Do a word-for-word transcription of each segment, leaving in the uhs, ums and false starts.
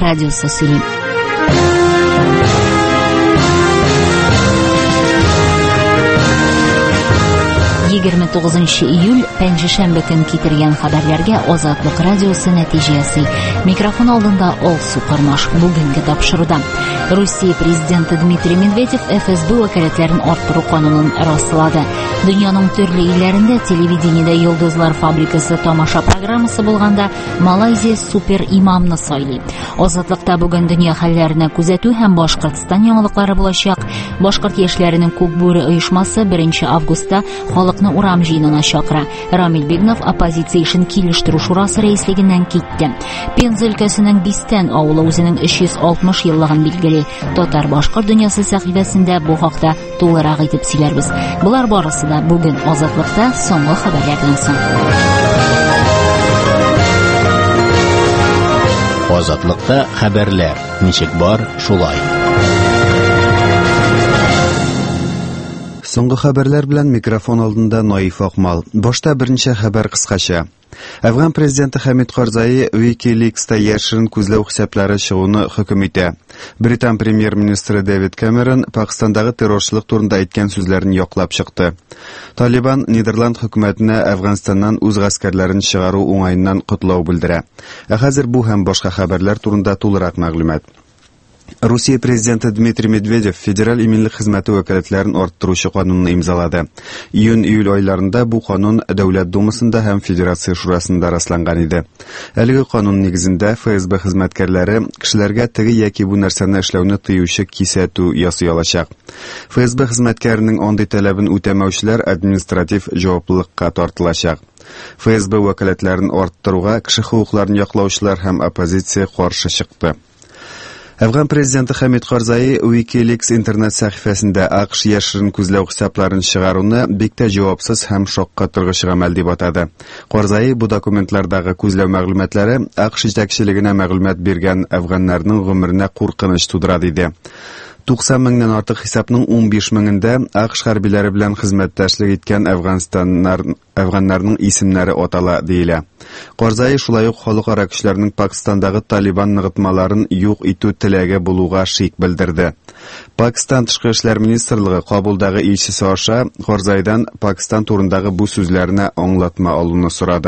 радиосы сөйлейм. yigirma to'qqizinchi iyul panshanba kun keltirgan xabarlarga Ozodlik radiosi natijasi. Mikrofon oldinda Olsu Qarmash. Bugungi topshiruvda Rossiya prezidenti Dmitriy Medvedev F S B vakolatlarini orttiruv qonunini rastladi. Dunyoning turli illarida televideniyada Yulduzlar fabrikasi tomosha programmasi bo'lganda Malayziya super imomni sayli. Ozodlikda bugun dunyo hallarini kuzatuv ham Boshqirdiston yangiliklari bo'lajak. Boshqirt yoshlarining ko'k bo'ri uyushmasi birinchi avgustda xalqni Uramjinona chaqira. Ramil Begnov oppozitsiya ishini kelishtiruv shurosi raisligidan ketdi. Penza o'lkasining Bistan ovuli o'zining uch yuz oltmish yilligini belgili. Totar boshqirt dunyosi sahifasida bu haqda to'liq aytib silarmiz. Bular borasida bugun Ozodlikda so'nggi xabarlardan so'ng. Ozodlikda xabarlar nechik bor shulay. So'nggi xabarlar bilan mikrofon oldinda Noif Oqmal. Boshda birinchi xabar qisqacha. Afg'on prezidenti Hamid Karzai WikiLeaksda yashirin ko'zlov hisoblari shug'uni hukm etdi. Britan premyer ministri David Cameron Pokistondagi terrorchilik to'g'risida aytgan so'zlarini yoqlab chiqdi. Taliban Niderland hukumatini Afg'onistondan o'z askarlarini chiqaruv o'ng'ayidan qutlov bildira. Hozir bu ham boshqa xabarlar to'g'risida to'liq ma'lumot. Rossiya prezidenti Dmitriy Medvedev federal iminlik xizmati vakolatlarini orttiruvchi qonunni imzoladi. Iyun-iyul oylarida bu qonun Davlat dumasida ham Federatsiya shurosida raslangan edi. Haligi qonun negizida F S B xizmatkorlari kishilarga tigi yoki bu narsani ishlovni tiyuvchi kisatu yasay olacak. F S B xizmatkarining onday talabini o'tamovchilar administrativ javobgarlikka tortilacak. F S B vakolatlarini orttiruga kishi huquqlarini yoqlovchilar ham oppozitsiya qarshi chiqdi. Afg'on prezidenti Hamid Karzai WikiLeaks internet sahifasida AQSh yashirin ko'zlov hisoblarini chiqaruvni bekda javobsiz ham shokka turg'ish amal deb atadi. Karzai bu dokumentlardagi ko'zlov ma'lumotlari AQSh yetakchiligina ma'lumot bergan afg'onlarning umrini qo'rqinish tug'diradi dedi. to'qson mingdan ortiq hisobning o'n besh mingida AQSh harbiylari bilan xizmatdoshlik etgan Afg'onistonlar afg'onlarning ismlari otala deyiladi. Karzai shulayuq xalqaro kuchlarning Pokistondagi Taliban nig'itmalarini yo'q etu tilagi bo'lug'a shik bildirdi. Pokiston tashqi ishlar ministrligi Qobuldagi elchisi Osha Karzaidan Pokiston to'g'risidagi bu so'zlarni anglatma olishni so'radi.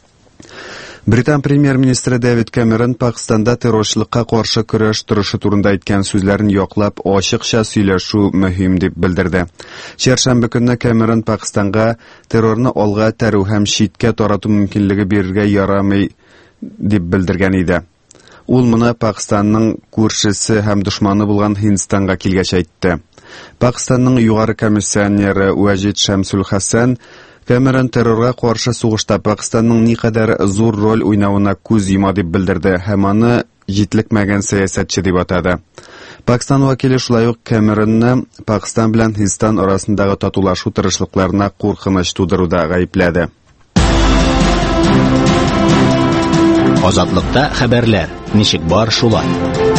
Britan premyer ministri David Cameron Pokistonda terrorchilikka qarshi kurash turishi to'g'risida aytgan so'zlarini yoqlab, ochiqcha so'ylashuv muhim deb bildirdi. Chorshanba kuni Cameron Pokistonga terrorni olg'a taruv ham shitga toratuv mumkinligi berishga yaramay deb bildirgan edi. U buni Pokistonning ko'rshisi ham dushmani bo'lgan Hindistonga kelgach aytdi. Pokistonning yuqori komissiyoneri Wajid Shamsul Hassan Cameron terrorga qarshi sug'ishda Pokistonning ne qadar zo'r rol o'ynavini ko'z yumadi deb bildirdi. Hamoni yetlikmagan siyosatchi deb atadi. Pokiston vakili shulayuq Cameronni Pokiston bilan Hindiston orasidagi totuvlashuv tirishliklarini qo'rqinish tug'diruvda aybladi. Ozodlikda xabarlar nechik bor shulay.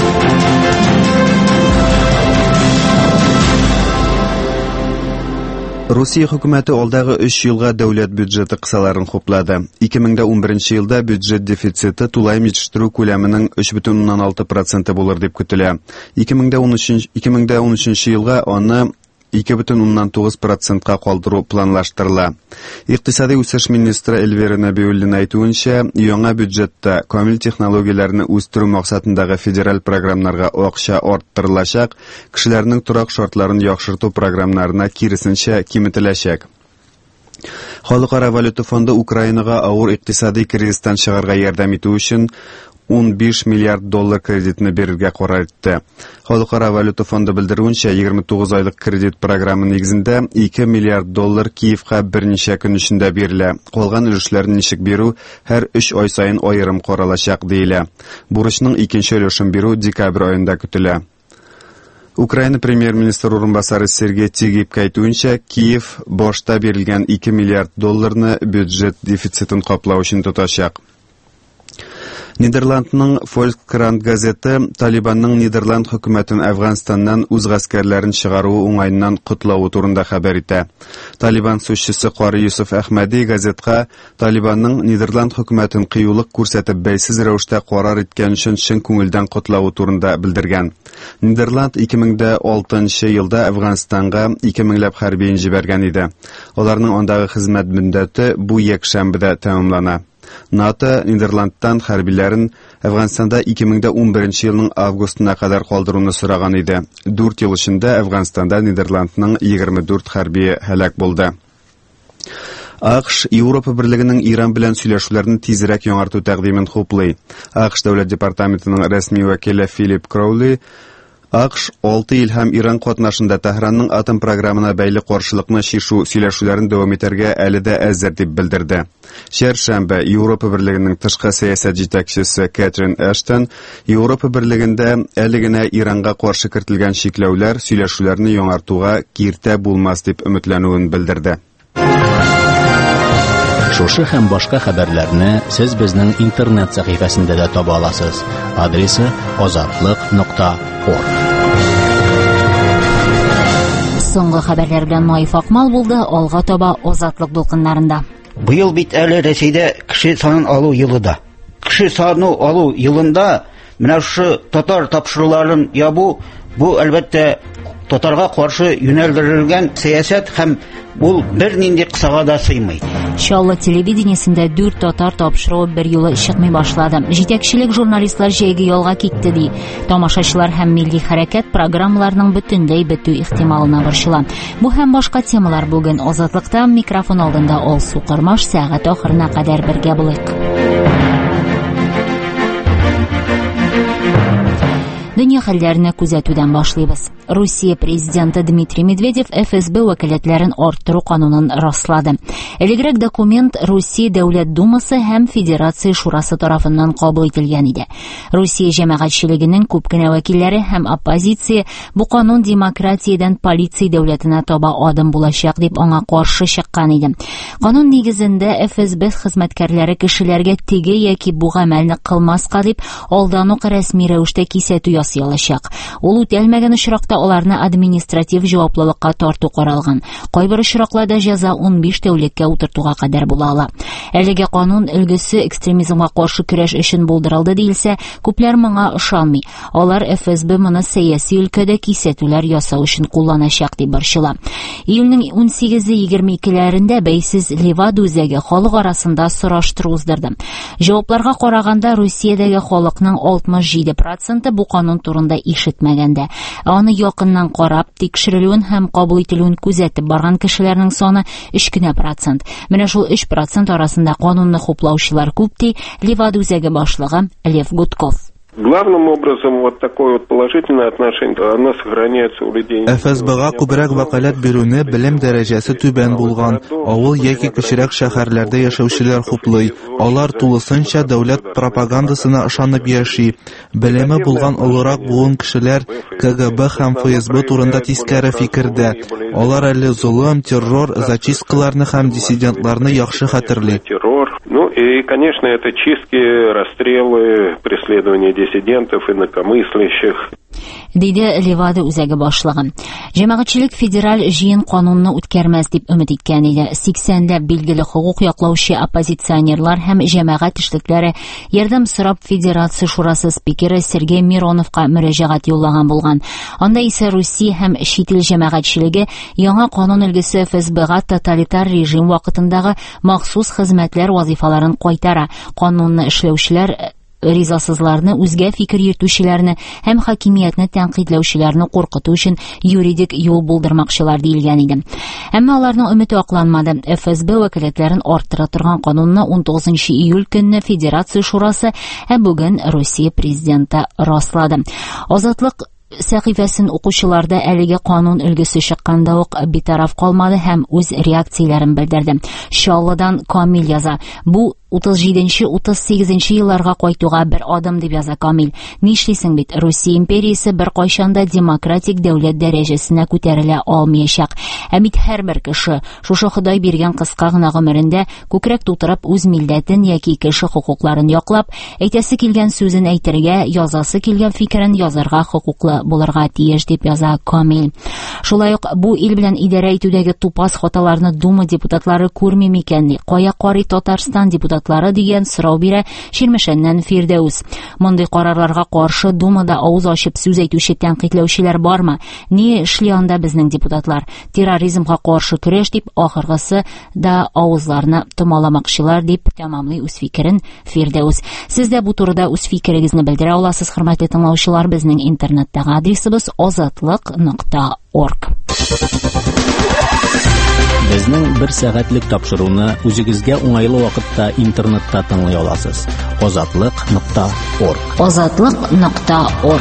Rossiya hukumati oldagi uch yilga davlat byudjeti qisalarini qopladi. ikki ming o'n birinchi yilda byudjet defitsiti to'laym yetishtiruv ko'lamining uch butun o'ndan olti foiz bo'lar deb kutiladi. ikki ming o'n uchinchi yilga uni ikki butun o'ndan to'qqiz foiz ga qoldiruv planlashtiriladi. Iqtisodiy o'sish ministri Elvira Nabiyullinning aytuvuncha, yangi byudjetda komil texnologiyalarni o'stirish maqsadidagi federal programmalarga o'qisha orttirilacak, kishilarning turoq shartlarini yaxshirtuv programmalarini kirisincha kemitilacak. Xalqaro valyuta fondi Ukrainaga og'ir iqtisodiy krizdan chiqarga yordam etish uchun o'n besh milliard dollar kreditni berishga qaror etdi. Xalqaro valyuta fondi bildirgancha yigirma to'qqiz oylik kredit programmi negizida ikki milliard dollar Kiyevga bir necha kun ichida beriladi. Qolgan ulushlarni nishik beruv har uch oy sayin ayrim qoralashaq deyiladi. Burishning ikkinchi ulushini beruv dekabr oyida kutiladi. Ukraina premyer ministri o'rinbosari Sergey Tigipka aytgancha, Kiyev boshda berilgan ikki milliard dollarni byudjet defitsitini qoplash uchun tutashaq. Нидерландның Volkskrant газеты Талибанның Нидерланд хөкүмәтен Әфганстаннан үз гаскәрләрен чыгаруы уңайыннан котлауы турында хәбәр итә. Талибан сүзчесе Кары Юсуф Әхмәди газетка Талибанның Нидерланд хөкүмәтен кыюлык күрсәтеп бәйсез рәвештә карар иткән өчен чын күңелдән котлауы турында белдергән. Нидерланд ике мең алтынчы елда Әфганстанга ике меңләп хәрби җибәргән иде. Аларның андагы хезмәт мөддәте бу якшәмбедә тәмамлана. НАТО Нидерландтан хәрбиләрен Әфганстанда ике мең унберенче елның августына кадәр калдыруны сораган иде. дүрт ел эчендә Әфганстанда Нидерландның егерме дүрт хәрби һәлак булды. АКШ Европа берлегенең Иран белән сөйләшүләрне тизрәк яңарту тәкъдимен хуплый. АКШ дәүләт департаментының рәсми вәкиле Филипп Кроули АКШ алты ел һәм Иран катнашында Тәһранның атом программына бәйле каршылыкны чишү сөйләшүләрен дәвам итәргә әле дә әзер дип белдерде. Чәршәмбе Европа берлегенең тышкы сәясәт җитәкчесе Кэтрин Эштон Европа берлегендә әле генә Иранга каршы кертелгән чикләүләр сөйләшүләрне яңартуга киртә булмас дип өметләнүен белдерде. Шушы һәм башка хәбәрләрне сез безнең интернет сәхифәсендә дә таба аласыз. Адресы азатлык нокта орг. Соңгы хәбәрләр белән Наиф Акмал булды, алга таба Азатлык дулкыннарында. Быел бит әле Рәсәйдә кеше санын алу елы да. Кеше санын алу елында менә шу татар тапшыруларын ябу, бу әлбәттә татарга каршы юнәлдерелгән сәясәт һәм бу бернинди кысага да сыймый. Шаллы телевидениесендә дүрт татар тапшыруы бер юлы чыкмый башлады. Җитәкчелек журналистлар җәйге ялга китте ди. Тамашачылар һәм милли хәрәкәт программаларының бөтенләй бетү ихтималына борчыла. Бу һәм башка темалар бүген Азатлыкта микрофон алдында Алсу Кырмаш сәгать ахырына кадәр бергә булыйк. Дөнья хәлләренә күзәтүдән башлыйбыз. Россия президенты Дмитрий Медведев эф эс бэ вәкаләтләрен арттыру канунын раслады. Элегрәк документ Россия Дәүләт Думасы һәм Федерация Шурасы тарафыннан кабул ителгән иде. Россия җәмәгатьчелегенең күп кенә вәкилләре һәм оппозиция бу канун демократиядән полиция дәүләтенә таба адым булачак дип аңа каршы чыккан иде. Канун нигезендә эф эс бэ хезмәткәрләре кешеләргә теге яки бу гамәлне кылмаска дип алдан ук рәсми рәвештә кисәтү ясый алачак. Ул үтәлмәгән очракта аларны административ җаваплылыкка тарту каралган. Кайбер очракларда җәза ун биш тәүлеккә утыртуга кадәр була ала. Әлеге канун өлгесе экстремизмга каршы көрәш өчен булдырылды диелсә, күпләр моңа ышанмый. Алар эф эс бэ моны сәяси өлкәдә кисәтүләр ясау өчен кулланачак дип борчыла. Июньнең ун сигезе-егерме икеләрендә бәйсез Левада үзәге халык арасында сораштыру уздырды. Җавапларга караганда Россиядәге халыкның алтмыш җиде проценты бу канун турында ишетмәгәндә. Аны якыннан карап, тикшерелүен һәм кабул ителүен күзәтеп барган кешеләрнең саны өч генә процент. Менә шул өч процент арасында канунны хуплаучылар күп ди Левада үзәге башлыгы Лев Гудков. Главным образом вот такое вот положительное отношение, оно сохраняется у людей. эф эс бэ-га күбрәк вәкаләт бирүне белем дәрәҗәсе түбән булган, авыл яки кечерәк шәһәрләрдә яшәүчеләр хуплый. Алар тулысынча дәүләт пропагандасына ышанып яши. Белеме булган олырак буын кешеләр ка гэ бэ һәм эф эс бэ турында тискәре фикердә. Алар әле зулым, террор, зачисткаларны һәм диссидентларны яхшы хәтерли. Ну и, конечно, это чистки, расстрелы, преследование диссидентов, инакомыслящих. Диде Левада үзәге башлыгы. Җәмәгатьчелек федераль җыен канунны үткәрмәс дип өмет иткән иде. сиксәнләп билгеле хукук яклаучы оппозиционерлар һәм җәмәгать эшлекләре ярдәм сорап Федерация Шурасы спикеры Сергей Мироновка мөрәҗәгать юллаган булган. Анда исә Россия һәм чит ил җәмәгатьчелеге яңа канун өлгесе эф эс бэ-га тоталитар режим вакытындагы махсус хезмәтләр вазифаларын кайтара. Канунны эшләүчеләр ризасызларны, үзгә фикер йөртүчеләрне һәм хакимиятне тәнкыйтьләүчеләрне куркыту өчен юридик юл булдырмакчылар диелгән иде. Әмма аларның өмете акланмады. эф эс бэ вәкаләтләрен арттыра торган канунны он тугызынчы июль көнне Федерация Шурасы, ә бүген Россия президенты раслады. Азатлык сәхифәсен укучыларда әлеге канун өлгесе чыкканда ук битараф калмады һәм үз реакцияләрен белдерде. Шаллыдан Камил яза: бу утыз җиденче - утыз сигезенче елларга кайтуга бер адым дип яза Камил. Нишлисең бит, Русия империясе бер кайчанда демократик дәүләт дәрәҗәсенә күтәрелә алмаячак. Ә бит һәрбер кеше шушы Ходай биргән кыска гына гомерендә күкрәк тутырып үз милләтен яки кеше хокукларын яклап, әйтәсе килгән сүзен әйтергә, язасы килгән фикерен язарга хокуклы булырга тиеш дип яза Камил. Шулай ук бу ил белән идарә итүдәге тупас хаталарны Дума депутатлары күрми микәнни? Кая карый Татарстан депутатлары дигән сорау бирә Ширмешәннән Фирдәүс. Мондый карарларга каршы Думада авыз ачып сүз әйтүче тәнкыйтьләүчеләр бармы? Ни эшли анда безнең депутатлар? Терроризмга каршы көрәш дип, ахыргысы да авызларны томаламакчылар дип тәмамлый үз фикерен Фирдәүс. Сез дә бу турыда үз фикерегезне белдерә аласыз, хөрмәтле тыңлаучылар. Безнең интернеттагы адресыбыз азатлык нокта орг. Безнең бер сәгатьлек тапшыруны үзегезгә уңайлы вакытта интернетта тыңлый аласыз. азатлык нокта орг. азатлык нокта орг.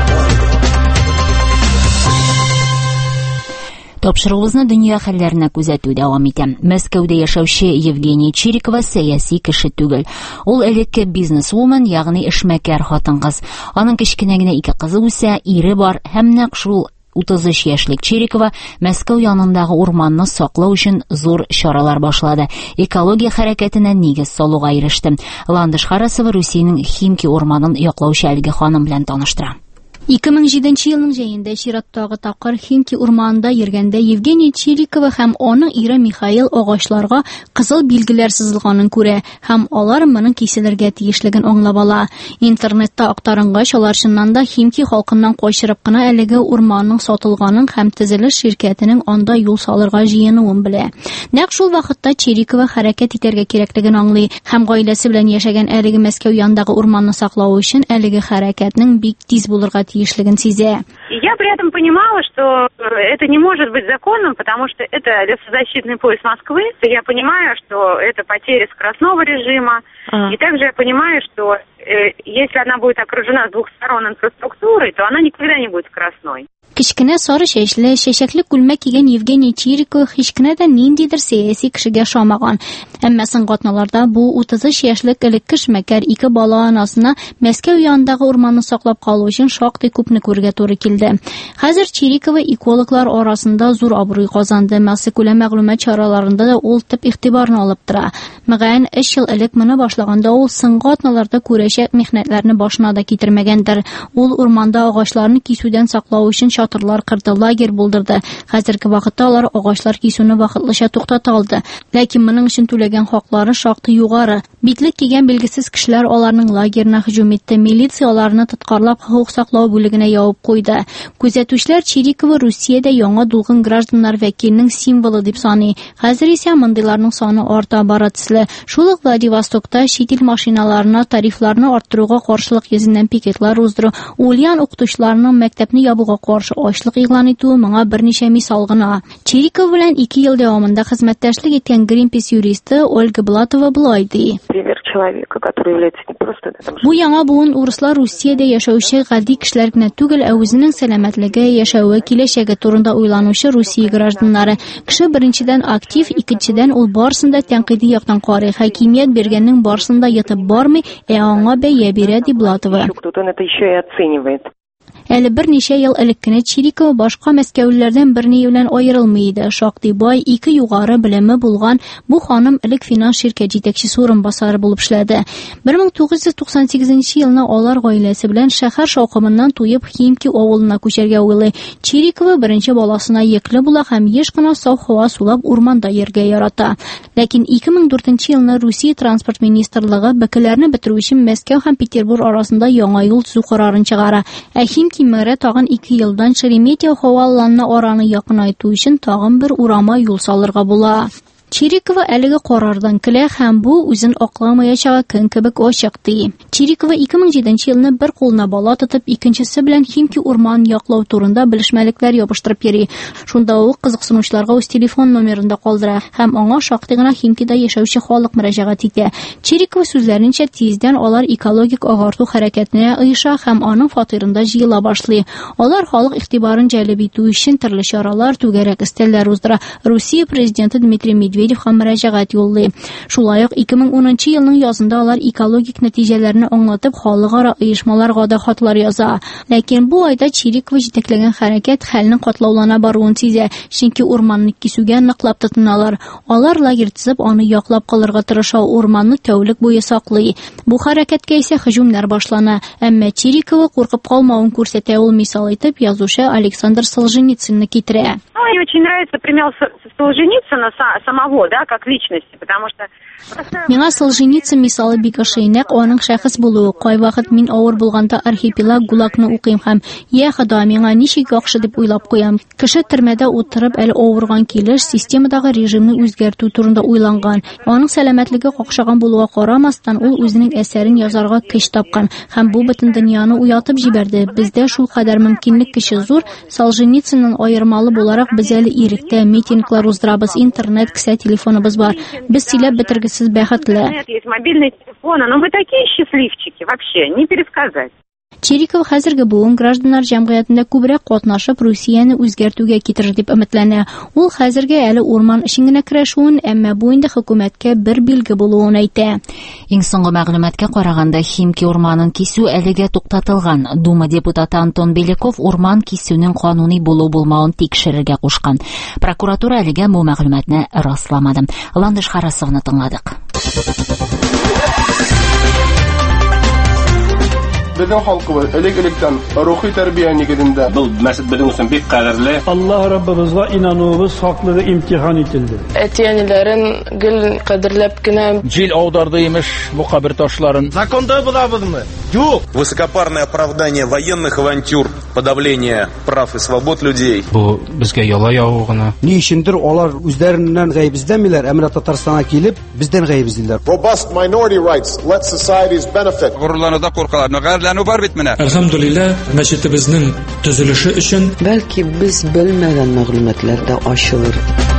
Тапшыруыбызны дөнья хәлләренә күзәтү дәвам итә. Мәскәүдә яшәүче Евгения Чирикова сәяси кеше түгел. Ул элекке бизнесвумен, ягъни эшмәкәр хатын-кыз. Аның кечкенә генә ике кызы үсә, ире бар һәм нәкъ шул утыз өч яшьлек Чирикова Мәскәү янындагы урманны саклау өчен зур чаралар башлады. Экология хәрәкәтенә нигез салуга иреште. Ландыш Харасова Русиянең Химки урманын яклаучы әлеге ханым белән таныштыра. ике мең җиденче елның җәендә чираттагы тапкыр Химки урманында йөргәндә Евгения Чирикова һәм аның ире Михаил агачларга кызыл билгеләр сызылганын күрә һәм алар моның киселергә тиешлеген аңлап ала. Интернетта актарынгач, алар чыннан да Химки халкыннан кайчырып кына әлеге урманның сатылганын һәм төзелеш ширкәтенең анда юл салырга җыенуын белә. Нәкъ шул вакытта Чирикова хәрәкәт итәргә кирәклеген аңлый һәм гаиләсе белән яшәгән әлеге Мәскәү янындагы урманны саклау өчен әлеге хәрәкәтнең бик тиз булырга тиешлеген сизә. Я при этом понимала, что это не может быть законным, потому что это лесозащитный пояс Москвы. Я понимаю, что это потеря скоростного режима. А. И также я понимаю, что э, если она будет окружена с двух сторон инфраструктурой, то она никогда не будет скоростной. Кичкенә сары чәчле, чәчәкле күлмәк кигән Евгения Чирикова һич кенә дә ниндидер сәяси кешегә ошамаган. Әмма сыңгатналарда бу утыз өч яшьлек элекке эшмәкәр ике бала анасына Мәскәү янындагы урманны саклап калу өчен шактый күпне күрергә туры килде. Хәзер Чирикова экологлар арасында зур абруй казанды. Мәсьәлә мәгълүмат чараларында да ул төп игътибарны алып тора. Мәгән өч ел элек моны башлаганда ул сыңгатналарда күрәчәк михнәтләрне башына да китермәгәндер. Ул урманда агачларны кисүдән саклау өчен чатырлар кырды, лагерь булдырды. Хәзерге вакытта алар агачлар кисүне вакытлыча туктата алды. Ләкин моның өчен түләгән хаклары шактый югары. Битлек кигән билгесез кешеләр аларның лагерына һөҗүм итте. Милиция аларны тоткарлап хокук саклау бүлегенә ябып куйды. Күзәтүчләр Чирикова Русиядә яңа дулгын гражданнар вәкиленең символы дип саный. Хәзер исә мондыйларның саны арта бара төсле. Шул ук Владивостокта чит ил машиналарына тарифларны арттыруга каршылык йөзеннән пикетлар уздыру, Ульян укытучыларның мәктәпне ябуга каршы ачлык игълан итүе моңа берничә мисал гына. Чирикова белән ике ел дәвамында хезмәттәшлек иткән Greenpeace юристы Ольга Блатова булай ди. Бу яңа буын урыслар Русиядә яшәүче гади кешеләр генә түгел, ә үзенең сәламәтлеге, яшәве, киләчәге турында уйланучы Русия гражданнары. Кеше беренчедән актив, икенчедән ул барсында тәнкыйди яктан карый. Хакимият бергәннең барсында ятып бармый, ә аңа бәя бирә ди Блатова. Әле берничә ел элек кенә Чирикова башка мәскәүлеләрдән берни белән аерылмый иде. Шактый бай, ике югары белеме булган бу ханым элек финанс ширкәт җитәкчесе урынбасары булып эшләде. бер мең тугыз йөз туксан сигезенче елны алар гаиләсе белән шәһәр шаукымыннан туеп Химки авылына күчәргә уйлый. Чирикова беренче баласына йөкле була һәм еш кына саф һава сулап урманда йөргә ярата. Ләкин ике мең дүртенче елны Русия транспорт министрлыгы бәкеләрне бетерү өчен Мәскәү һәм Петербург арасында яңа юл төзү карарын чыгара. Ә Химки мэры тагын ике елдан Шереметьево һаваланына араны якынайту өчен тагын бер урама юл салырга була. Чирикова әлеге карардан көлә һәм бу үзен акламаячагы көн кебек ачык ди. Чирикова ике мең җиденче елны бер кулына бала тотып, икенчесе белән Химки урман яклау турында белешмәлекләр ябыштырып йөри. Шунда ул кызыксынучыларга үз телефон номерын да калдыра һәм аңа шактый гына Химкида яшәүче халык мөрәҗәгать итә. Чирикова сүзләренчә, тиздән алар экологик агарту хәрәкәтенә оеша һәм аның фатирында җыела башлый. Алар халык игътибарын җәлеп итү өчен төрле чаралар, түгәрәк өстәлләр уздыра. Русия президенты Дмитрий Медведев Медведевка мөрәҗәгать юллый. Шулай ук ике мең унынчы елның язында алар экологик нәтиҗәләрне аңлатып халыкара оешмаларга да хатлар яза. Ләкин бу айда Чирикова җитәкләгән хәрәкәт хәлнең катлаулана баруын сизә, чөнки урманны кисүгә ныклап тотыналар. Алар лагерь төзеп, аны яклап калырга тырыша, урманны тәүлек буе саклый. Бу хәрәкәткә исә һөҗүмнәр башлана. Әмма Чирикова куркып калмавын күрсәтә, ул мисал итеп язучы Александр Солженицынны китерә. Мне очень нравится пример Солженицына самого, да, как личности, потому что Миңа Солженицын мисалы бик ошыйнак, аның шәхес булуы. Кайвакыт мин авыр булганда архипелаг ГУЛАГны укыйм һәм я Хода, миңа ничек яхшы дип уйлап куям. Кеше төрмәдә утырып әле авырган килеш системадагы режимны үзгәртү турында уйланган. Аның сәламәтлеге какшаган булуга карамастан, ул үзенең әсәрен язарга көч тапкан һәм бу бөтен дөньяны уятып җибәрде. Бездә шул кадәр мөмкинлек көче зур. Солженицыннан аермалы буларак без әле иректә митинглар уздырабыз, интернет, кесә телефоныбыз бар. Без сөйләп бетергесез бәхетле. Есть мобильные телефоны, но мы такие счастливчики, вообще, не пересказать. Чириков хәзерге буын гражданнар җәмгыятендә күбрәк катнашып, Русияны үзгәртүгә китерер дип өметләнә. Ул хәзерге әле урман өчен генә көрәшүен, әмма бу инде хөкүмәткә бер билге булуын әйтә. Иң соңгы мәгълүматкә караганда, Химки урманын кисү әлегә туктатылган. Дума депутаты Антон Беляков урман кисүнең кануни булу-булмавын тикшерергә кушкан. Прокуратура әлегә бу мәгълүматны расламады. Ландыш Харасовны тыңладык. Безнең халкыбыз элек-электән рухи тәрбия нигезендә. Бу мәсәл безнең өчен бик кадерле. Аллаһ Раббыбызга инануыбыз хаклыгы имтихан ителде. Әтиәниләрен гел кадерләп кенә җил аударды имеш бу кабер ташларын. Законда булабызмы? Юк. Высокопарное оправдание военных авантюр, подавление прав и свобод людей. Бу безгә яла яву гына. Ни өчендер алар үзләреннән гаебиздәмиләр, әмма Татарстанга килеп, бездән гаебиздиләр. Robust minority rights let societies benefit. Горурларда куркалар. Әлхәмдүлилләh, мәчетебезнең төзелеше өчен бәлки без белмәгән мәгълүматлар да ачылыр.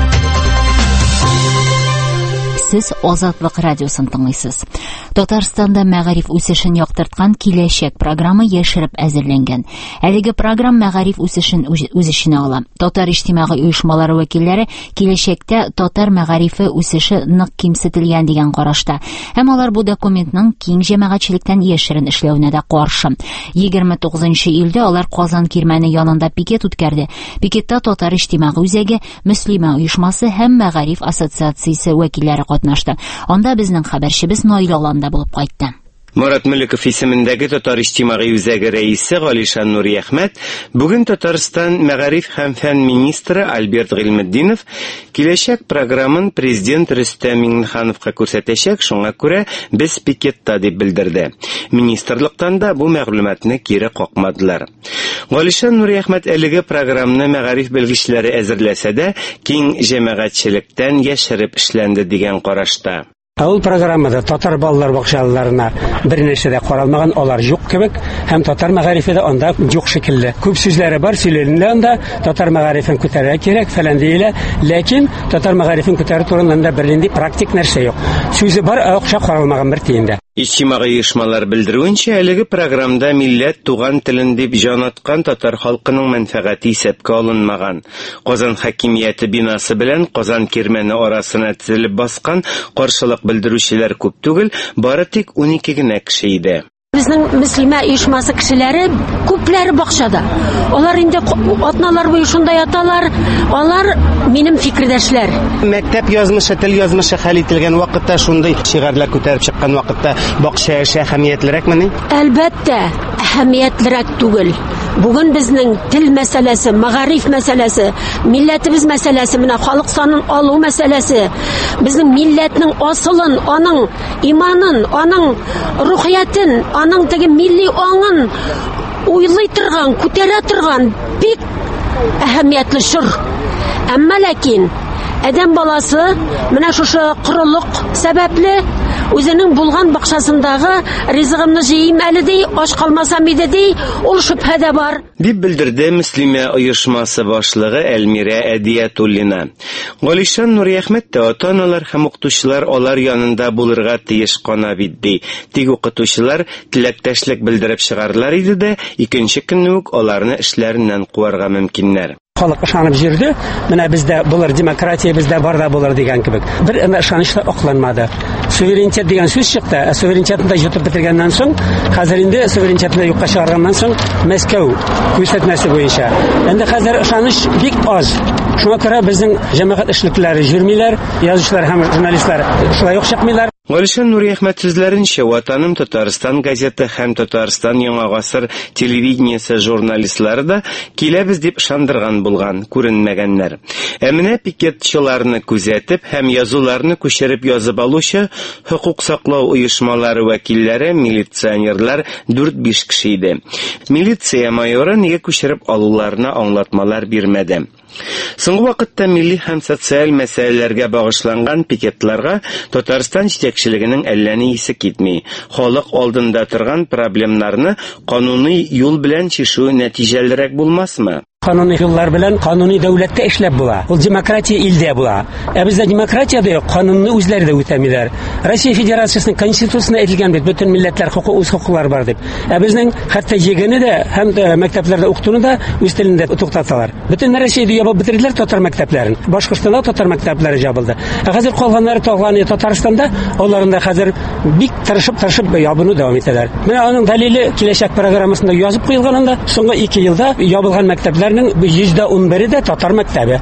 Сез Азатлык радиосын тыңлыйсыз. Татарстанда мәгариф үсешен яктырткан киләчәк программа яшереп әзерләнгән. Әлеге программ мәгариф үсешен үз эченә ала. Татар иҗтимагый оешмалары вәкилләре киләчәктә татар мәгарифе үсеше нык кимсетелгән дигән карашта. Һәм алар бу документның киң җәмәгатьчелектән яшерен эшләүенә дә каршы. егерме тугызынчы июльдә алар Казан кирмәне янында пикет үткәрде. Пикетта татар иҗтимагый үзәге, Мөслимә оешмасы һәм мәгариф ассоциациясе вәкилләре катнашты. Анда безнең хәбәрчебез Наил Аланда булып кайтты. Мурат Мөлеков исемендәге Татар иҗтимагый үзәге рәисе Галишан Нуриәхмәт бүген Татарстан мәгариф һәм фән министры Альберт Гыйльметдинов киләчәк программын президент Рөстәм Миңнехановка күрсәтәчәк, шуңа күрә без пикетта дип белдерде. Министрлыктан да бу мәгълүматны кире какмадылар. Галишан Нуриәхмәт әлеге программны мәгариф белгечләре әзерләсә дә, киң җәмәгатьчелектән яшереп эшләнде дигән карашта. Ул программада татар балалар бакчаларына бернәрсә дә каралмаган, алар юк кебек, һәм татар мәгарифе дә анда юк шикелле. Күп сүзләре бар, сөйләнелә анда татар мәгарифен күтәрергә кирәк, фәлән диелә, ләкин татар мәгарифен күтәрү турында бернинди практик нәрсә юк. Сүзе бар, акча каралмаган бер тиендә. Иҗтимагый оешмалар белдерүенчә, әлеге программда милләт туган телен дип җан аткан татар халкының мәнфәгате исәпкә алынмаган. Казан хакимияте бинасы белән Казан кирмәне арасына тезелеп баскан каршылык белдерүчеләр күп түгел, бары тик унике генә кеше иде. Безнең Мөслимә оешмасы кешеләре күпләре бакчада. Алар инде атналар буе шунда яталар. Алар минем фикердәшләр. Мәктәп язмышы, тел язмышы хәл ителгән вакытта, шундый шигарлар күтәреп чыккан вакытта бакча эше әһәмиятлерәкме? Әлбәттә, әһәмиятлерәк түгел. Бүген безнең тел мәсьәләсе, мәгариф мәсьәләсе, милләтебез мәсьәләсе, менә халык санын алу мәсьәләсе, безнең милләтнең асылын, аның иманын, аның рухиятен, аның теге милли аңын уйлый торган, күтәрә торган бик әһәмиятле шур. Әмма ләкин адәм баласы менә шушы корылык сәбәпле үзенең булган бакчасындагы ризыгымны җыйм әле ди, аш калмасам иде ди, ул шөбһәдә бар. Дип белдерде Мөслимә оешмасы башлыгы Әлмирә Әдиятуллина. Галишан Нуриәхмәт тә ата-аналар һәм укытучылар алар янында булырга тиеш кана бит ди. Тик укытучылар теләктәшлек белдереп чыгарлар иде дә, икенче көнне үк аларны эшләреннән куарга мөмкиннәр. халык ышанып жүрде. Менә бездә булыр демократия, бездә бар да булыр дигән кебек. Бер ышаныч та акланмады. Суверенитет дигән сүз чыкты. Суверенитетны да җутып бетергәннән соң, хәзер инде суверенитетны юкка чыгарганнан соң Мәскәү күрсәтмәсе буенча. Инде хәзер ышаныч бик аз. Шуңа күрә безнең җәмәгать эшлекләре йөрмиләр, язучылар һәм журналистлар шулай ук чыкмыйлар. Галишан Нуриәхмәт сүзләренчә, Ватаным Татарстан газеты һәм Татарстан Яңа гасыр телевидениесе журналистлары да киләбез дип ышандырган булган, күренмәгәннәр. Ә менә пикетчыларны күзәтеп һәм язуларны күчереп язып алучы хукук саклау оешмалары вәкилләре, милиционерлар дүрт-биш кеше иде. Милиция майоры нигә күчереп алуларына аңлатмалар бирмәде. Соңгы вакытта милли һәм социаль мәсьәләләргә багышланган пикетларга Татарстан җитәкчелегенең әллә ни исе китми. Халык алдында торган проблемнарны кануни юл белән чишү нәтиҗәлерәк булмасмы? Кануни юллар белән кануни дәүләттә эшләп була. Ул демократия илдә була. Ә бездә демократиядә юк, канунны үзләре дә үтәмиләр. Россия Федерациясының конституциясында әйтелгән бит, бөтен милләтләр хукук, үз хукуклары бар дип. Ә безнең хәтта җигене дә һәм мәктәпләрдә укытуны да үз телендә туктаталар. Бөтен Россиядә ябып бетерделәр татар мәктәпләрен. Башкортстанда татар мәктәпләре ябылды. Ә хәзер калганнары тагылган Татарстанда, аларында хәзер бик тырышып-тырышып ябыну дәвам итәләр. Менә аның дәлиле киләчәк программасында язып куелганда, соңгы ике елда ябылган мәктәпләр йөздә ун бере дә татар мәктәбе.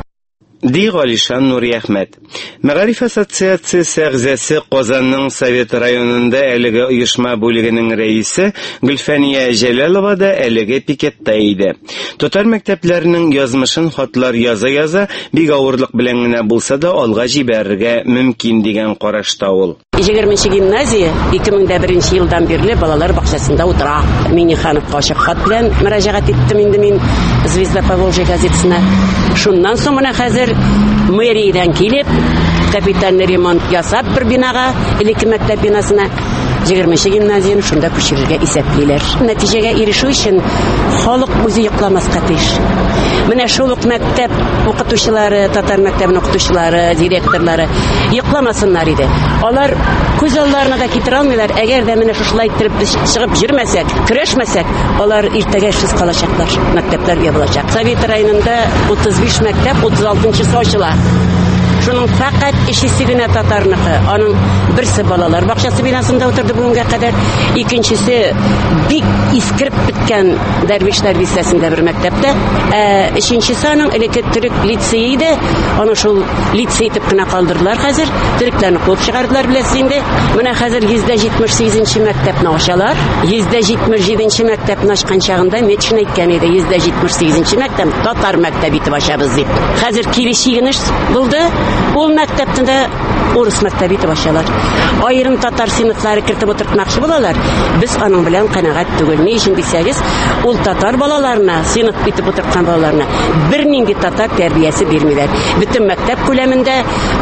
Ди Галишан Нуриәхмәт. Мәгариф ассоциациясе әгъзасы Казанның Совет районында әлеге оешма бүлегенең рәисе Гөлфәния Җәлалова да әлеге пикетта иде. Татар мәктәпләренең язмышын хатлар яза-яза бик авырлык белән генә булса да алга җибәрергә мөмкин дигән карашта ул. егерменче гимназия ике мең беренче елдан бирле балалар бакчасында утыра. Миңнехановка ачык хат белән мөрәҗәгать иттем инде мин Звезда Поволжья газетасына. Шуннан соң менә хәзер мэриядән килеп, капитальный ремонт ясап бер бинага, элекке мәктәп бинасына егерменче гимназияны шунда күчерергә исәплиләр. Нәтиҗәгә ирешү өчен халык үзе йокламаска тиеш. Менә шул ук мәктәп укытучылары, татар мәктәбенең укытучылары, директорлары йокламасыннар иде. Алар күз алларына да китерә алмыйлар. Әгәр дә менә шулай итеп без чыгып йөрмәсәк, көрәшмәсәк, алар иртәгә эшсез калачаклар, мәктәпләр ябылачак. Совет районында утыз биш мәктәп утыз алтынчысы ачыла. Шуның фақат икесе генә татарныкы. Аның берсе балалар бакчасы бинасында утырды бүгенгә кадәр, икенчесе бик искереп биткән Дәрвишләр бистәсендә бер мәктәптә, ә өченчесе аның элекке төрек лицейы иде. Аны шул лицей итеп кенә калдырдылар хәзер. Төрекләрне куып чыгардылар беләсез инде. Менә хәзер йөз җитмеш сигезенче мәктәпне ачалар. йөз җитмеш җиденче мәктәпне ачкан чагында Метшин әйткән иде, йөз җитмеш сигезенче мәктәп татар мәктәбе итеп ачабыз дип. Хәзер килешигенеш булды. Ул мәктәптә дә урыс мәктәбе итеп ачалар. Айрым татар сыйныфлары кертеп утыртмакчы булалар. Без аның белән канәгать түгел. Ни өчен дисәгез, ул татар балаларына, сыйныф итеп утырткан балаларына бернинди татар тәрбиясе бирмиләр. Бөтен мәктәп күләмендә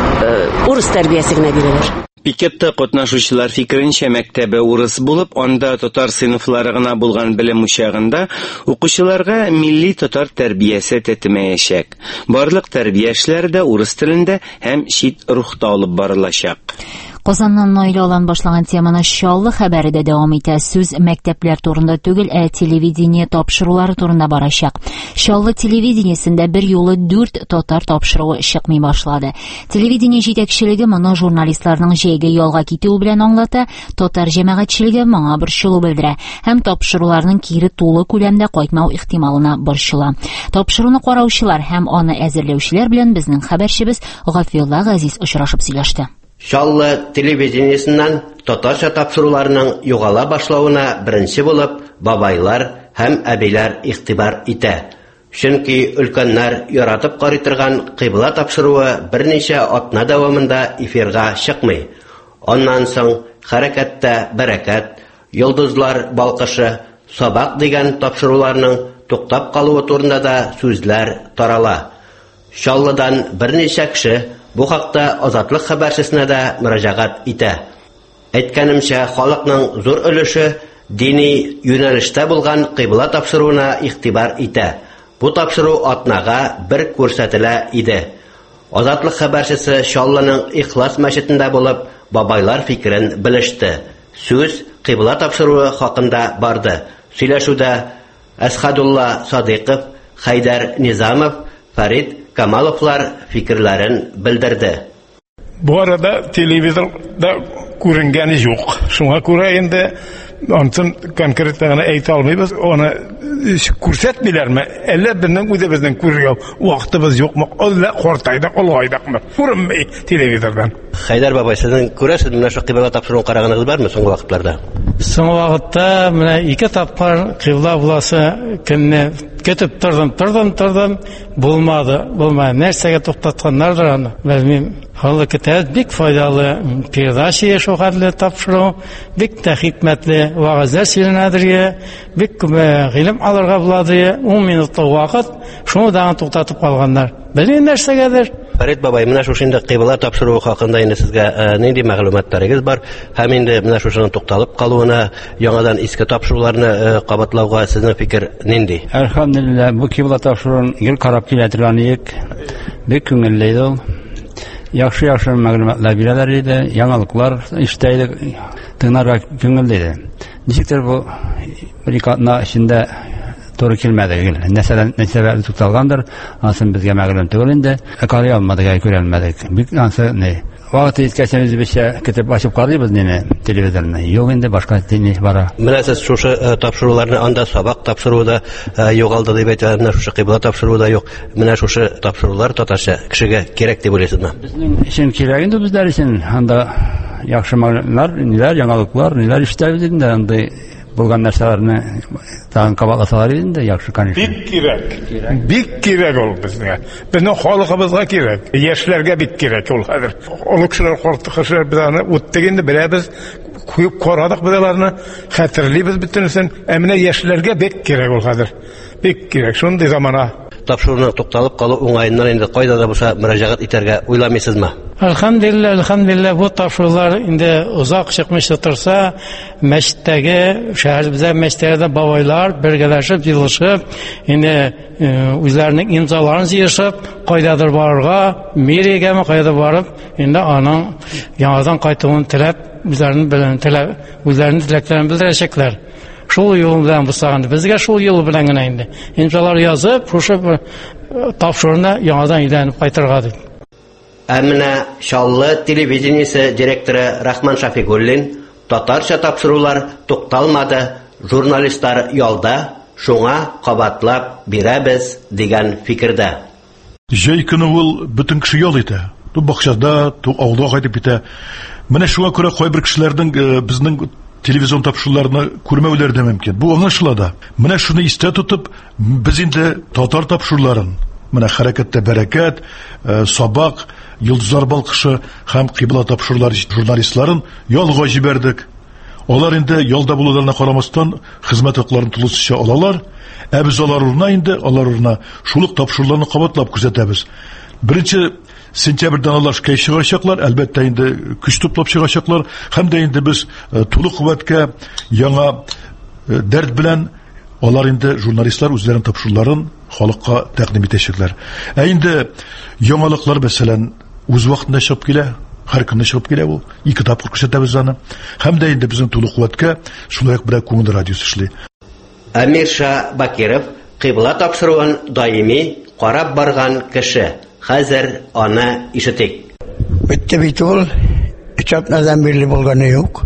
урыс тәрбиясе генә бирәләр. Пикетта катнашучылар фикеренчә, мәктәбе урыс булып, анда татар сыйныфлары гына булган белем учагында укучыларга милли татар тәрбиясе тәтемәячәк. Барлык тәрбия эшләре дә урыс телендә һәм чит рухта алып барылачак. Казаннан Наилә Алан башлаган теманы Чаллы хәбәре дә дәвам итә. Сүз мәктәпләр турында түгел, ә телевидение тапшырулары турында барачак. Чаллы телевидениесендә бер юлы дүрт татар тапшыруы чыкмый башлады. Телевидение җитәкчелеге моны журналистларның җәйге ялга китүе белән аңлата, татар җәмәгатьчелеге моңа борчылу белдерә һәм тапшыруларның кире тулы күләмдә кайтмау ихтималына борчыла. Тапшыруны караучылар һәм аны әзерләүчеләр белән безнең хәбәрчебез Гафиулла Газиз очрашып сөйләште. Чаллы телевидениесеннән татарча тапшыруларның югала башлауына беренче булып бабайлар һәм әбиләр игътибар итә. Чөнки өлкәннәр яратып карый торган кыйбла тапшыруы берничә атна дәвамында эфирга чыкмый. Аннан соң хәрәкәттә бәрәкәт, йолдызлар балкышы, сабак дигән тапшыруларның туктап калуы турында да сүзләр тарала. Чаллыдан берничә кеше бу хакта Азатлык хәбәрчесенә дә мөрәҗәгать итә. Әйткәнемчә, халыкның зур өлеше дини юнәлештә булган кыйбла тапшыруына игътибар итә. Бу тапшыру атнага бер күрсәтелә иде. Азатлык хәбәрчесе Чаллының Ихлас мәчетендә булып, бабайлар фикерен белеште. Сүз кыйбла тапшыруы хакында барды. Сөйләшүдә Әсхадулла Садыйков, Хайдар Низамов, Фарид Камаловлар фикерләрен белдерде. Bu arada televizorda күренгәне юк. Шуңа күрә инде антын конкретлыгын әйтә алмыйбыз. Аны күрсәтмиләрме? Әллә безнең үзебезнең күргән вакытыбыз юкмы? Әллә картайдык, олайдыкмы? Күренмәй телевизордан. Хайдар бабай, сезнең күрәсез, менә шу кыйбла тапшыруын караганыгыз бармы соңгы вакытларда? Соңгы вакытта менә ике тапкыр кыйбла буласы көнне көтеп тордым, тордым, тордым, булмады, булмады. Нәрсәгә туктатканнардыр аны? Белмим. Халык китәб бик файдалы передача шугарлы тапшыру, бик тә хикмәтле вагызлар сөйләнәдер, бик гыйлем алырга буладыр. ун минутлык вакыт шуны да туктатып калганнар. Белмим нәрсәгәдер. Фарид бабай, менә шушында кыйбла тапшыру хакында инде сезгә нинди мәгълүматларыгыз бар? Һәм инде менә шушының тукталып калуына, яңадан иске тапшыруларны кабатлауга сезнең фикер нинди? Әлхәмдүлилләһ, бу кыйбла тапшыруын гел карап килә торган идек. Бик күңелле иде ул. Яхшы-яхшы мәгълүматлар бирәләр иде, яңалыклар ишетәйдек, тыңларга күңелле иде. Ничектер бу рикатна эчендә туры килмәде гел. Нәрсәдән нәрсәгә тукталгандыр, асын безгә мәгълүм түгел инде. Карый алмадык, күрә алмадык. Бик ансы не. Вакыт иткәчәбез бишә көтеп ачып карыйбыз нене телевизорны. Юк инде башка тине бара. Менә сез шушы тапшыруларны анда сабак тапшыруда югалды дип әйтәләр, менә шушы кыйбла тапшыруда юк. Менә шушы тапшырулар татарча кешегә кирәк дип уйлыйсызмы? Безнең өчен кирәк инде безләр өчен. Анда яхшы мәгълүматлар, ниләр, яңалыклар, ниләр ишетәбез инде, анда булган нәрсәләрне тагын кабатласалар инде яхшы, конечно. Бик кирәк. Бик кирәк ул безгә. Безнең халкыбызга кирәк. Яшьләргә бик кирәк ул хәзер. Олы кешеләр, карты кешеләр безне үттегәндә беләбез, куеп карадык булаларны, хәтерлибез бөтенсен. Ә менә яшьләргә бик кирәк ул хәзер. Бик кирәк. Шундый замана. Тапшыруның тукталып калу уңаеннан инде кайда да булса мөрәҗәгать итәргә уйламыйсызмы? Әлхәмдүлилләһ, әлхәмдүлилләһ, бу тапшырулар инде узак чыкмыш торса, мәчеттәге, шәһәребездә мәчетләрдә бабайлар бергәләшеп, җыелышып, инде үзләренең имзаларын җыешып, кайдадыр барырга, мэригәме кайда барып, инде аның яңадан кайтуын теләп, үзләренең белән теләп, үзләренең теләкләрен белдерәчәкләр. Шул юл белән булсаганда безгә шул юл белән генә инде. Имзалар язып, шушы тапшыруны яңадан өйләнеп кайтырга дип. Ә менә Чаллы телевидениесе директоры Рахман Шафигуллин татарча тапшырулар тукталмады, журналистлар ялда, шуңа кабатлап бирәбез дигән фикердә. Җәй көне ул бөтен кеше ял итә. Ту бакчада, ту авылда кайтып китә. Менә шуңа күрә кайбер кешеләрнең безнең телевизион тапшыруларны күрмәүләре дә мөмкин. Бу аңлашыла да. Менә шуны истә тотып, без инде татар тапшыруларын, менә хәрәкәттә бәрәкәт, сабак, йолдызлар балкышы һәм кыйбла тапшырулар журналистларын ялга җибәрдек. Алар инде ялда булуларына карамастан хезмәт хакларын тулысынча алалар. Ә без алар урынына инде алар урынына шулык тапшыруларны кабатлап күрсәтәбез. Беренче сентябрьдән алар эшкә чыгачаклар, әлбәттә инде көч туплап чыгачаклар, һәм дә инде без тулы куәткә яңа дәрт белән алар инде журналистлар үзләренең тапшыруларын халыкка тәкъдим итәчәкләр. Ә инде яңалыклар мәсәлән үз вакытында чыгып килә, һәр көнне чыгып килә ул, ике тапкыр күрсәтәбез аны. Һәм дә инде безнең тулы куәткә шулай бер күңел радиосы эшли. Амирша Бакиров кыйбла тапшыруын даими карап барган кеше. Хәзер аны ишетик. Битте бит ул, чатнадан бирле булганы юк.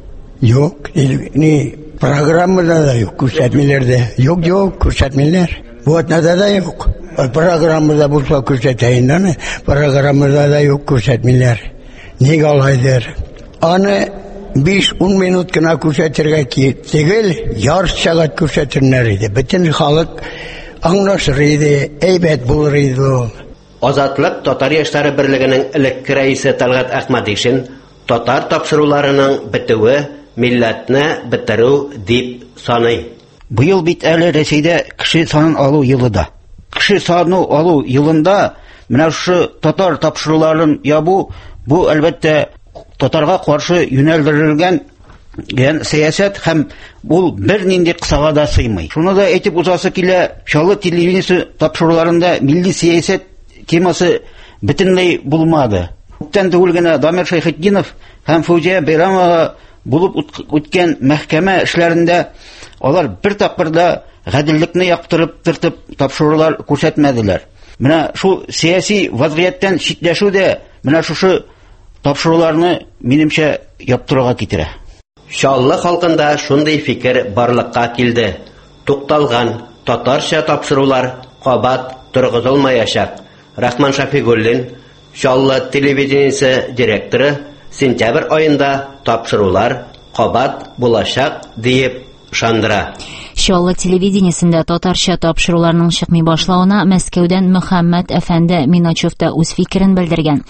Юк, ни программада да юк, күрсәтмәләрдә. Юк, юк, күрсәтмәләр. Буатнада да юк. Программада булса күрсәтәйнәне, программада да юк күрсәтмәләр. Нигә алайдыр? Аны биш-ун минут кына күрсәтергә кирәк, ярты сәгать күрсәтерләр иде. Бөтен халык аңлашыр иде, әйбәт булыр иде ул. Азатлык Татар яшьләре берлегенең элекке рәисе Талгат Әхмәдишин татар тапшыруларының бетүе милләтне бетерү дип саный. Быел бит әле Рәсәйдә кеше санын алу елы да. Кеше санын алу елында менә шу татар тапшыруларын ябу, бу әлбәттә татарга каршы юнәлдерелгән ягъни сәясәт һәм ул бернинди кысага да сыймый. Шуны да әйтеп узасы килә, Чаллы телевидениесе тапшыруларында милли сәясәт темасы бөтенләй булмады. Күптән түгел генә Дамир Шәйхетдинов һәм Фаузия Бәйрәмова булып үткән мәхкәмә эшләрендә алар бер тапкырда гаделлекне яктырып тыртып тапшырулар күрсәтмәделәр. Менә шул сияси вазгыяттан читләшү дә менә шушы тапшыруларны минемчә яптырырга китерә. Чаллы халкында шундый фикер барлыкка килде. Тукталган татарча тапшырулар кабат торгызылмаячак. Рахман Шафигуллин, Чаллы телевидениесе директоры, сентябрь айында тапшырулар кабат булачак дип ышандыра. Чаллы телевидениесендә татарча тапшыруларның чыкмый башлауына Мәскәүдән Мөхәммәд әфәнде Миначев та үз фикерен белдергән.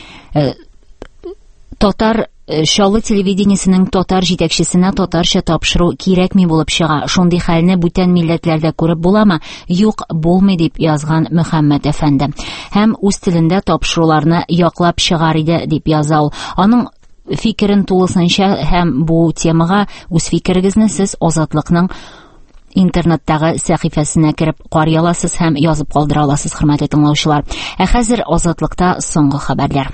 Татар Чаллы телевидениесенең татар җитәкчесенә татарча тапшыру кирәкми булып чыга. Шундый хәлне бүтән милләтләрдә күреп буламы? Юк, булмый дип язган Мөхәммәд әфәнде. Һәм үз телендә тапшыруларны яклап чыгар иде дип яза ул. Аның фикерен тулысынча һәм бу темага үз фикерегезне сез Азатлыкның интернеттагы сәхифәсенә кереп карый аласыз һәм язып калдыра аласыз, хөрмәтле тыңлаучылар. Ә хәзер Азатлыкта соңгы хәбәрләр.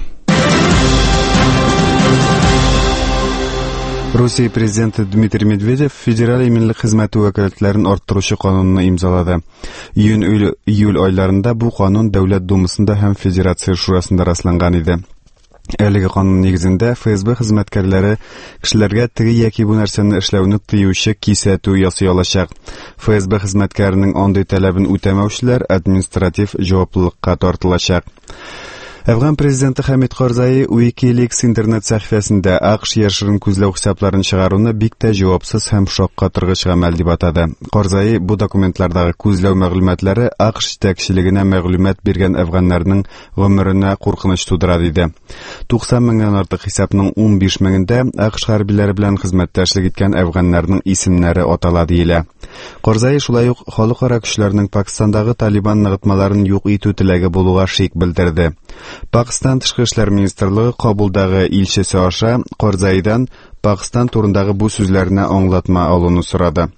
Россия президенты Дмитрий Медведев федераль иминлек хезмәте вәкаләтләрен арттыручы канунны имзалады. Июнь-июль айларында бу канун Дәүләт Думасында һәм Федерация шурасында расланган иде. Әлеге канун нигезендә ФСБ хезмәткәрләре кешеләргә теге яки бу нәрсәне эшләүне тыючы кисәтү ясый алачак. ФСБ хезмәткәренең андый талабын үтәмәүчеләр административ җаваплылыкка тартылачак. Әфган президенты Хамид Карзаи Wikileaks интернет сәхифәсендә АКШ яшерен күзләү хисапларын чыгаруны бик тә җавапсыз һәм шокка торгыч гамәл дип атады. Карзаи бу документлардагы күзләү мәгълүматлары АКШ җитәкчелегенә мәгълүмат биргән әфганнарның гомеренә куркыныч тудыра диде. туксан меңнән артык хисапның ун биш меңендә АКШ хәрбиләре белән хезмәттәшлек иткән әфганнарның исемнәре атала диелә. Карзаи шулай ук халыкара көчләрнең Пакистандагы Талибан ныгытмаларын юк итү теләге булуга шик белдерде. Пакистан Тышкы эшләр министрлыгы Кабулдагы илчесе аша Карзаидан Пакистан турындагы бу сүзләренә аңлатма алуны сорады.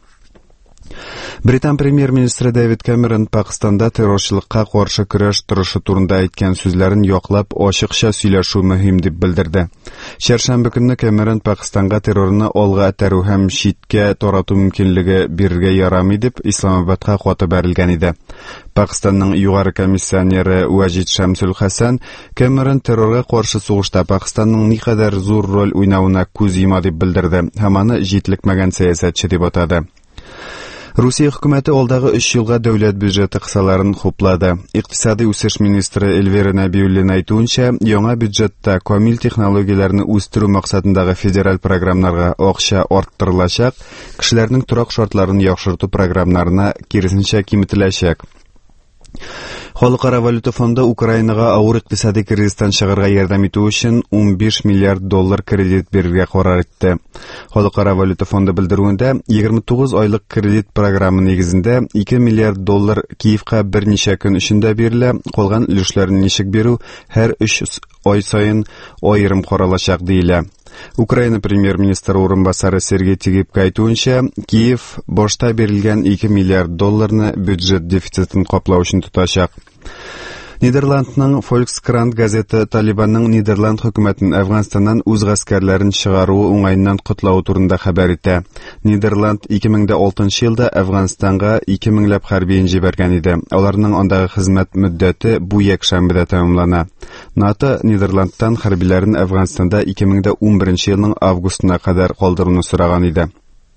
Британ премьер-министры Дэвид Кэмерон Пакистанда террорчылыкка каршы көрәш торышы турында әйткән сүзләрен яклап ачыкча сөйләшү мөһим дип белдерде. Чәршәмбе көнне Кэмерон Пакистанга террорны алга этәрү һәм читкә тарату мөмкинлеге бирергә ярамый дип Исламабадка хаты бәрелгән иде. Пакистанның югары комиссионеры Ваҗид Шамсул Хасан Кэмерон террорга каршы сугышта Пакистанның никадәр зур роль уйнавына күз йома дип белдерде һәм аны җитлекмәгән сәясәтче дип атады. Русия хөкүмәте алдагы өч елга дәүләт бюджеты кысаларын хуплады. Икътисади үсеш министры Эльвира Нәбиуллина әйтүенчә, яңа бюджетта камил технологияләрне үстерү максатындагы федераль программнарга акча арттырылачак, кешеләрнең торак шартларын яхшырту программнарына киресенчә киметеләчәк. Халыкара валюта фонды Украинага авыр икътисади кризистан чыгарга ярдәм итү өчен ун биш миллиард доллар кредит бирергә карар итте. Халыкара валюта фонды белдерүендә, егерме тугыз айлык кредит программы нигезендә ике миллиард доллар Киевка берничә көн эчендә бирелә, калган өлешләрне ничек бирү һәр өч ай саен аерым каралачак диелә. Украина премьер-министры урынбасары Сергей Тигипка әйтүенчә, Киев башта бирелгән ике миллиард долларны бюджет дефицитын каплау өчен тотачак. Нидерландның Volkskrant газеты Талибанның Нидерланд хөкүмәтен Әфганстаннан үз гаскәрләрен чыгаруы уңайыннан котлау турында хәбәр итә. Нидерланд ике мең алтынчы елда Әфганстанга ике меңләп хәрбиен җибәргән иде. Аларның андагы хезмәт мөддәте бу якшәмбедә тәмамлана. НАТО Нидерландтан хәрбиләрен Әфганстанда ике мең ун беренче елның августына кадәр калдыруны сораган иде.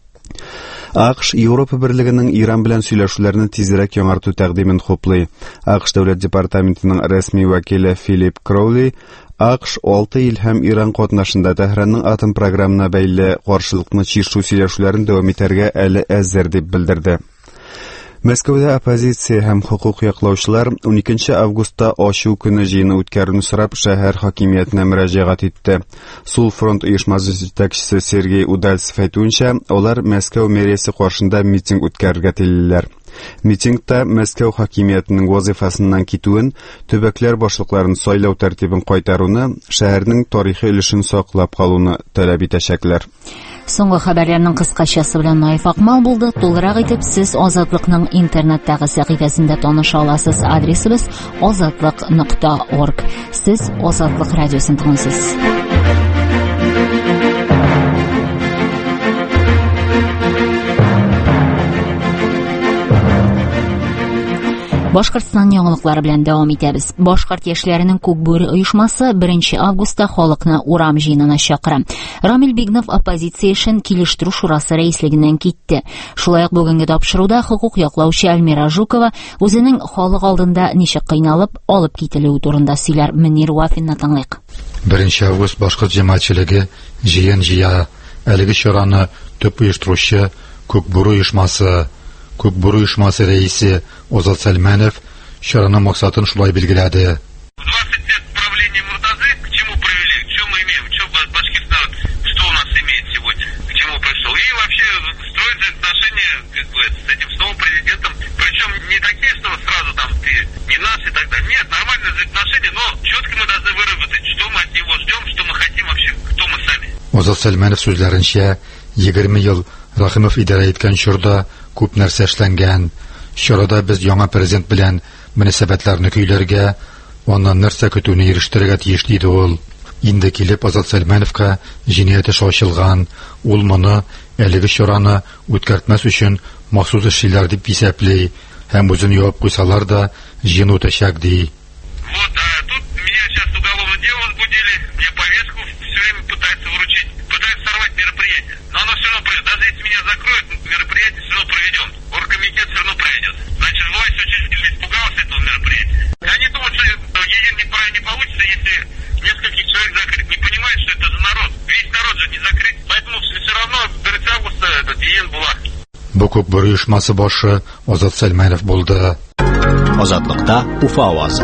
АКШ Европа Берлегенең Иран белән сөйләшүләрне тизрәк яңарту тәкъдимен хуплый. АКШ дәүләт департаментының рәсми вәкиле Филипп Кроули АКШ алты ил һәм Иран катнашында Тәһранның атом программасына бәйле каршылыкны чишү сөйләшүләрен дәвам итәргә әле әзер дип белдерде. Мәскәүдә оппозиция һәм хукук яклаучылар ун икенче августта ачу көне җыены үткәрүне сорап шәһәр хакимиятенә мөрәҗәгать итте. Сул фронт оешмасы җитәкчесе Сергей Удальцев әйтүенчә, алар Мәскәү мэриясе каршында митинг үткәрергә телиләр. Митингта Мәскәү хакимиятенең вазифасыннан китүен, төбәкләр башлыкларын сайлау тәртибен кайтаруны, шәһәрнең тарихи өлешен саклап калуны таләп итәчәкләр. Соңгы хәбәрләрнең кыскачасы белән Наиф Акмал булды. Тулырак итеп сез Азатлыкның интернеттагы сәхифәсендә таныша аласыз. Адресыбыз азатлык нокта орг. Сез Азатлык радиосын тыңлыйсыз. Башкортстан яңалыклары белән дәвам итәбез. Башкорт яшьләренең Күкбүре оешмасы беренче августта халыкны урам җыенына чакыра. Рамил Бигнов оппозиция эшен килештерү шурасы рәислегеннән китте. Шулай ук бүгенге тапшыруда хукук яклаучы Альмира Жукова үзенең халык алдында ничек кыйналып алып кителүе турында сөйләр. Мөнир Вафинны тыңлыйк. беренче август башкорт җәмәгатьчелеге җыен җыя. Әлеге чараны төп оештыручы Күкбүре оешмасы Күкбүре оешмасы рәисе Озат Сәлманов чараның максатын шулай билгеләде. двадцать лет правления Муртазы к чему привели? Что мы имеем? Что Башкирстан, что у нас имеет сегодня? К чему пришел? И вообще строить отношения как бы, с этим с новым президентом. Причем не такие, что сразу там ты не наш и так далее. Нет, нормальные отношения, но четко мы должны выработать, что мы от него ждем, что мы хотим вообще, кто мы сами. Озат Сәлманов сүзләренчә, егерме ел Рахимов идарә иткән чорда күп нәрсә эшләнгән. Чарада без яңа президент белән мөнәсәбәтләрне көйләргә, аннан нәрсә көтүне ирештерергә тиеш диде ул. Инде килеп Озат Сәлмановка җинаять эше ачылган. Ул моны әлеге чараны үткәртмәс өчен махсус эшләр дип исәпли. Һәм үзен явап куйсалар да җыен үтәчәк ди. Вот, а тут меня сейчас уголовное дело возбудили, мне повестку все время пытаются вручить, пытаются сорвать мероприятие. Но оно все равно пройдет. Даже если меня закроют, мероприятие все равно проведем. Оргкомитет все равно проведет. Значит, власть очень сильно испугалась этого мероприятия. Они думают, что ЕН неправильно не получится, если нескольких человек закрыть. Не понимают, что это за народ. Весь народ же не закрыть. Поэтому все равно берется августа этот ЕН была. Бу Күкбүре оешмасы башы Озат Сәлманов булды. Азатлыкта Уфа авазы.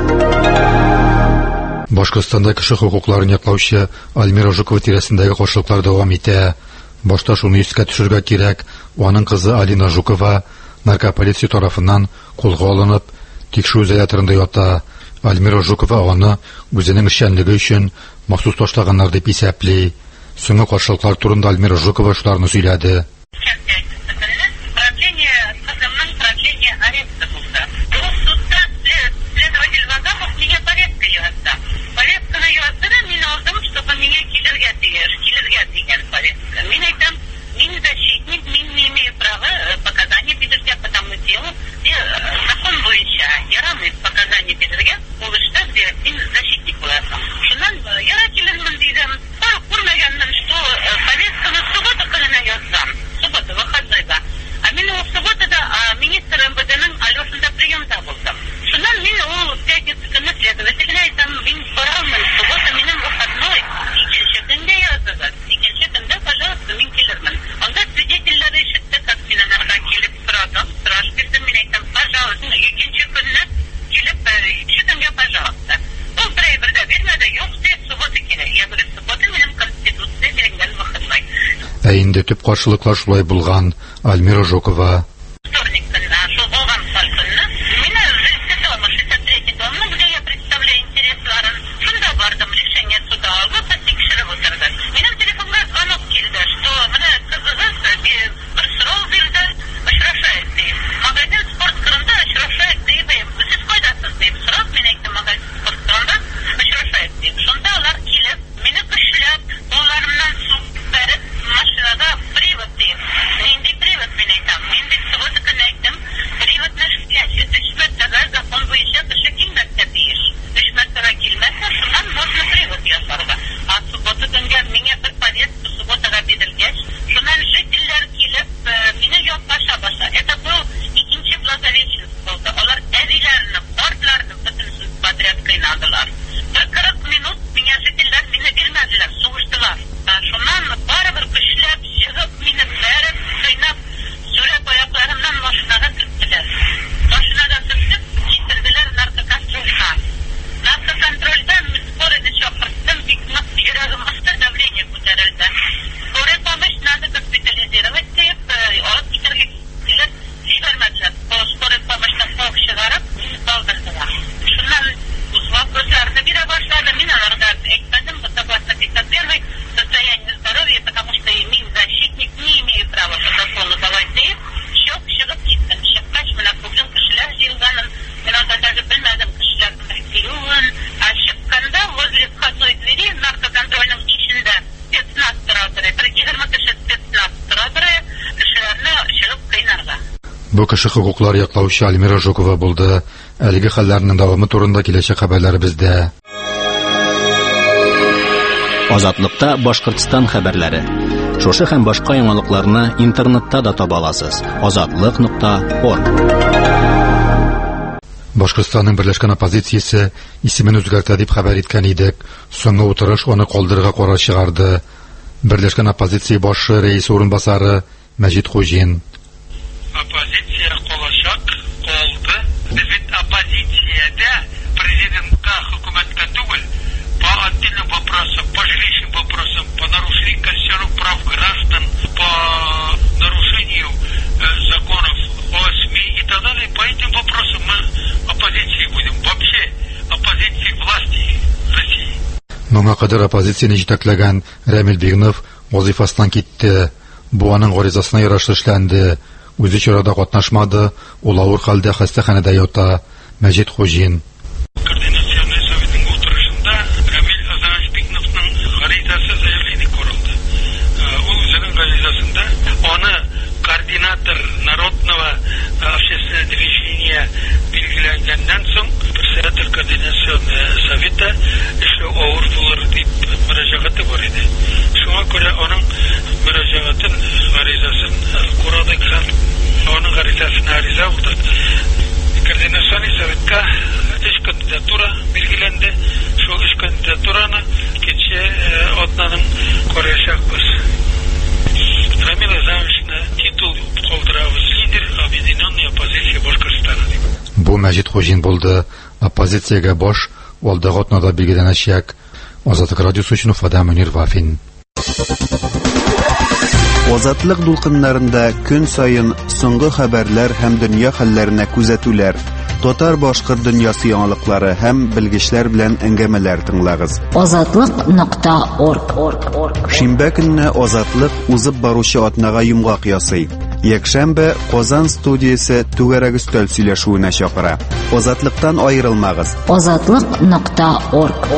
Башкортстанда кеше хукукларын яклаучы Альмира Жукова тирәсендәге каршылыклар дәвам итә. Башта шуны искә төшерергә кирәк, аның кызы Алина Жукова наркополиция тарафыннан кулга алынып, тикшерү изоляторында ята. Альмира Жукова аны үзенең эшчәнлеге өчен махсус ташлаганнар дип исәпли. Соңгы каршылыклар турында Альмира Жукова шуларны сөйләде. Ә инде төп каршылыклар шулай булган. Альмира Жукова Привод, привод, меня там, Бу кеше хукуклар яклаучы Альмира Жукова булды. Әлеге хәлләрнең дәвамы турында киләчәк хәбәрләр бездә. Азатлыкта Башкортстан хәбәрләре. Шушы һәм башка яңалыкларны интернетта да таба аласыз. азатлык нокта орг. Башкортстанның берләшкән оппозициясе исемен үзгәртә дип хәбәр иткән идек. Соңгы утырыш аны калдырырга карар чыгарды. Берләшкән оппозиция башы рәис урынбасары Мәҗит Хуҗин. Оппозиция калачак, калды. Без бит оппозициядә президентка, хөкүмәткә түгел, по отдельным вопросам, по жилищным вопросам, по нарушению конституционных прав граждан, по нарушению э, законов о СМИ и так далее. По этим вопросам мы оппозицией будем. Вообще оппозицией власти России. Моңа кадәр оппозицияне җитәкләгән Рамил Бигнов вазифасыннан китте. Бу аның гаризасына ярашлы эшләнде. Үзе чарада катнашмады, ул авыр хәлдә хастаханәдә ята. Мәҗит Хуҗин. Координационный советның утырышында Рамил Азамович Бигновның гаризасы заявление күрелде. Ул үзенең гаризасында аны координатор народного общественного движения билгеләнгәннән соң председатель координационного совета эшләү авыр булыр дип мөрәҗәгате бар иде. Шуңа күрә аның мөрәҗәгатын, гаризасын күрдек һәм аның гаризасына риза булдык. Координационный советка эш кандидатура билгеләнде. Шул эш кандидатураны кече атнаның карашакбыз. Рамил Азамовичны титул калдырабыз, лидер объединенной оппозиции Башкортстана. Бу Мәҗит Хуҗин булды. Оппозициягә баш алдагы атнада билгеләнәчәк. Азатлык радиосы өчен Уфадан Мөнир Вафин. Азатлык дулкыннарында көн сайын соңгы хәбәрләр һәм дөнья хәлләренә күзәтүләр, татар-башкорт дөньясы яңалыклары һәм белгечләр белән әңгәмәләр тыңлагыз. азатлык нокта орг. Шимбә көнне Азатлык узып баручы атнага йомгак ясый. Якшәмбе Казан студиясе түгәрәк өстәл сөйләшүенә чакыра. Азатлыктан аерылмагыз. азатлык нокта орг.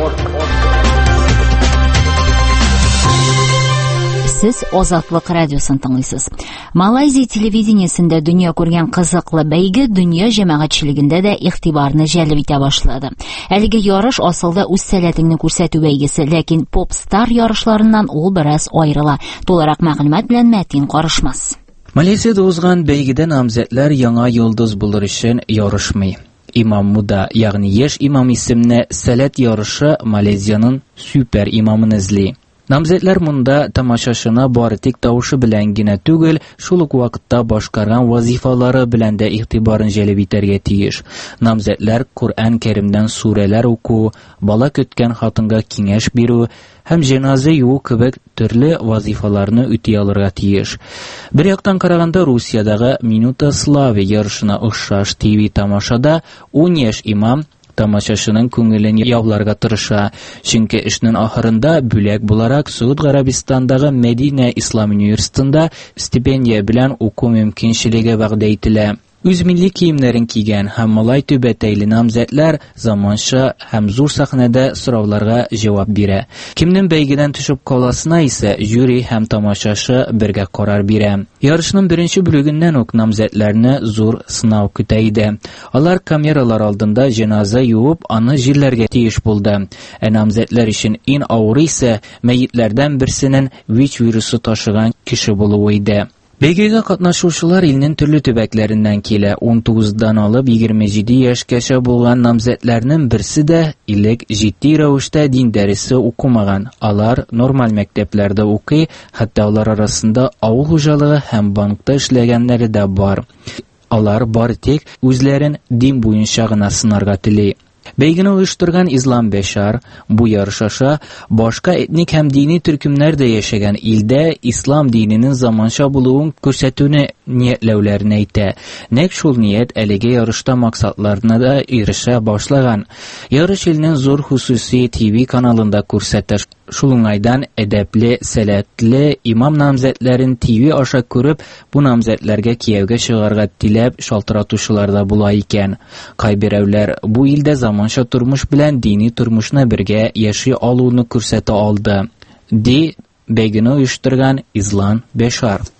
Сез Азатлык радиосын тыңлыйсыз. Малайзия телевидениесендә дөнья күргән кызыклы бәйге дөнья җәмәгатьчелегендә дә игътибарны җәлеп итә башлады. Әлеге ярыш асылда үз сәләтеңне күрсәтү бәйгесе, ләкин поп-стар ярышларыннан ул бераз аерыла. Толырак мәгълүмат белән Мәтин карышмас. Малайзиядә узган бәйгедә намзәтләр яңа йолдыз булыр өчен ярышмый. Имам Муда, ягъни яшь имам исемле сәләт ярышы Малайзияның супер имамын эзли. Намзәтләр монда тамашачына бары тик тавышы белән генә түгел, шул ук вакытта башкарган вазифалары белән дә игътибарын җәлеп итәргә тиеш. Намзәтләр Коръән Кәримдән сүрәләр уку, бала көткән хатынга киңәш бирү һәм җеназа юу кебек төрле вазифаларны үти алырга тиеш. Бер яктан караганда Русиядагы Минута славы ярышына охшаш ТВ тамашада ун яшь имам тамашачының күңелен яуларга тырыша. Чөнки эшнең ахырында бүләк буларак Сауд Гарабистандагы Мәдинә Ислам университетында стипендия белән уку мөмкинчелеге вәгъдә ителә. Үз милли киемнәрен кигән һәм малай түбәтәйле намзәтләр заманча һәм зур сәхнәдә сорауларга җавап бирә. Кемнең бәйгедән төшеп каласына исә жюри һәм тамашачы бергә карар бирә. Ярышның беренче бүлегеннән үк намзәтләрне зур сынау көтә иде. Алар камералар алдында җеназа юып, аны җирләргә тиеш булды. Ә намзәтләр өчен иң авыры исә мәйетләрдән берсенең ВИЧ вирусы ташыган кеше булуы иде. Бәйгегә катнашучылар илнең төрле төбәкләреннән килә. ун тугыздан алып егерме җиде яшькәчә булган намзәтләрнең берсе дә илек җитди рәвештә дин дәресе укымаган. Алар нормаль мәктәпләрдә укый, хәтта алар арасында авыл хуҗалыгы һәм банкта эшләгәннәре дә бар. Алар бары тик үзләрен дин буенча гына сынарга тели. Бәйгене оештырган Ислам Бешар бу ярыш аша башка этник һәм дини төркемнәр дә яшәгән илдә ислам диненең заманча булуын күрсәтүне ниятләүләрен әйтә. Нәкъ шул ният әлеге ярышта максатларына да ирешә башлаган. Ярыш илнең зур хусуси ТВ каналында күрсәтә. Шул уңайдан әдәпле, сәләтле имам намзәтләрен ТВ аша күреп, бу намзәтләргә кияүгә чыгарга теләп шалтыратучылар да була икән. Кайберәүләр бу илдә заманча тормыш белән дини тормышны бергә яши алуны күрсәтә алды, ди бәйгене оештырган Ислам Бешар.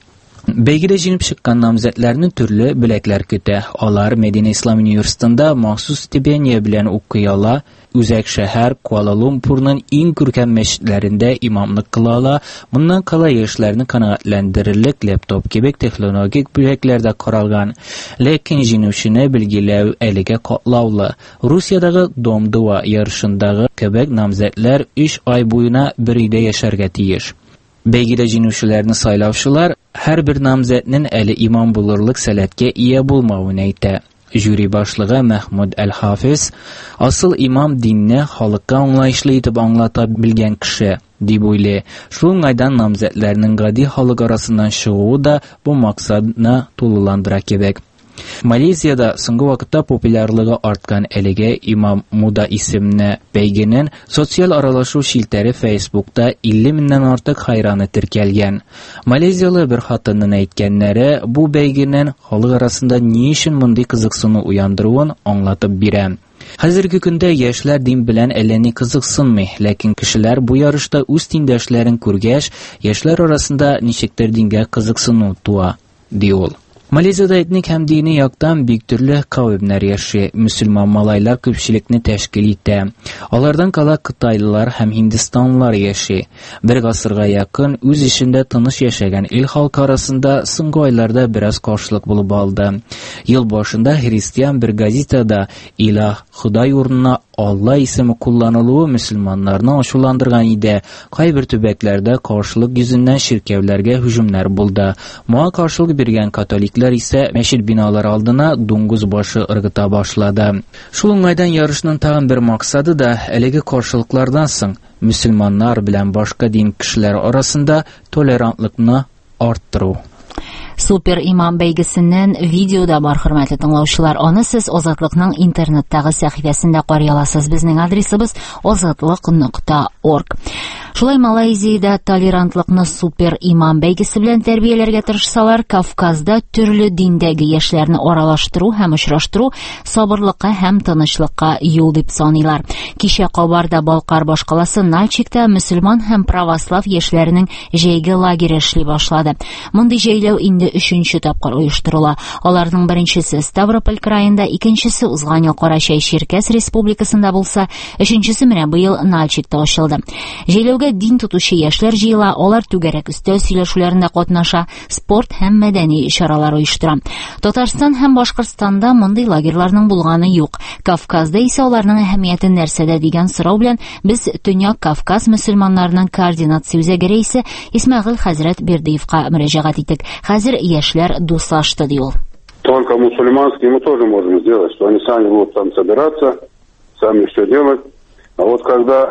Бәйгедә җиңеп чыккан намзәтләрне төрле бүләкләр көтә. Алар Мәдинә Ислам университетында махсус стипендия белән укый ала. Үзәк шәһәр Куала-Лумпурның иң күркәм мәчетләрендә имамлык кыла ала. Моннан кала яшьләрне канәгатьләндерерлек лептоп кебек технологик бүләкләрдә каралган. Ләкин җиңүчене билгеләү әлегә катлаулы. Русиядагы Дом-два ярышындагы кебек намзәтләр өч ай буена бер өйдә яшәргә тиеш. Бәйгедә җиңүчеләрне сайлаучылар һәрбер намзәтнең әле имам булырлык сәләткә ия булмавын әйтә. Жюри башлыгы Мәхмүд Әл-Хафиз асыл имам динне халыкка аңлаешлы итеп аңлата белгән кеше дип уйлый. Шул уңайдан намзәтләрнең гади халык арасыннан чыгуы да бу максатны тулыландыра кебек. Малайзиядә соңгы вакытта популярлыгы арткан әлегә Имам Муда исемле бәйгенең социаль аралашу шилтәре Facebook'та илле меңнән артык хайраны теркәлгән. Малайзиялы бер хатынның әйткәннәре бу бәйгенең халык арасында ни өчен мондый кызыксыну уяндыруын аңлатып бирә. Хәзерге көндә яшьләр дин белән әллә ни кызыксынмый, ләкин кешеләр бу ярышта үз тиңдәшләрен күргәч, яшьләр арасында ничектер дингә кызыксыну туа, ди ул. Малайзиядә этник һәм дини яктан бик төрле кавемнәр яши. Мөселман малайлар күпчелекне тәшкил итә. Алардан кала кытайлылар һәм һиндстанлылар яши. Бер гасырга якын үз ишендә тыныч яшәгән ил халкы арасында соңгы айларда бераз каршылык булып алды. Ел башында христиан бер газетада Илаһ, Ходай урынына Алла исеме кулланылуы мөселманнарны ачуландырган иде. Кайбер төбәкләрдә каршылык йөзеннән ширкәүләргә һөҗүмнәр булды. Моңа каршылык биргән католиклар исә мәчет биналары алдына дуңгыз башы ыргыта башлады. Шул уңайдан ярышның тагын бер максаты да әлеге каршылыклардан соң мөселманнар белән башка дин кешеләр арасында толерантлыкны арттыру. Супер имам бәйгесеннән видеода бар, хөрмәтле тыңлаучылар. Аны сез Азатлыкның интернеттагы сәхифәсендә карый аласыз. Безнең адресыбыз азатлык нокта орг. Шулай Малайзиядә толерантлыкны супер имам бәйгесе белән тәрбияләргә тырышсалар, Кавказда төрле диндәге яшьләрне аралаштыру һәм очраштыру сабырлыкка һәм тынычлыкка юл дип саныйлар. Кичә Кабарда Балкар башкаласы Нальчикта мөселман һәм православ яшьләренең җәйге лагере эшли башлады. Мондый җәйләү инде өченче тапкыр оештырыла. Аларның беренчесе Ставрополь краенда, икенчесе узган ел Карачай Черкес республикасында булса, өченчесе менә быел Нальчикта ачылды. Җәйләүгә дин тотучы яшьләр җыела, алар түгәрәк өстәл сөйләшүләрендә катнаша, спорт һәм мәдәни чаралар оештыра. Татарстан һәм Башкортстанда мондый лагерьларның булганы юк. Кавказда исә аларның әһәмияте нәрсәдә дигән сорау белән без Төньяк Кавказ мөселманнарының координация үзәге рәисе Исмәгыйль хәзрәт Бердиевка мөрәҗәгать иттек. Хәзер яшьләр дуслашты, ди ул. Только мусульманские мы тоже можем сделать, что они сами будут там собираться, сами все делать. А вот когда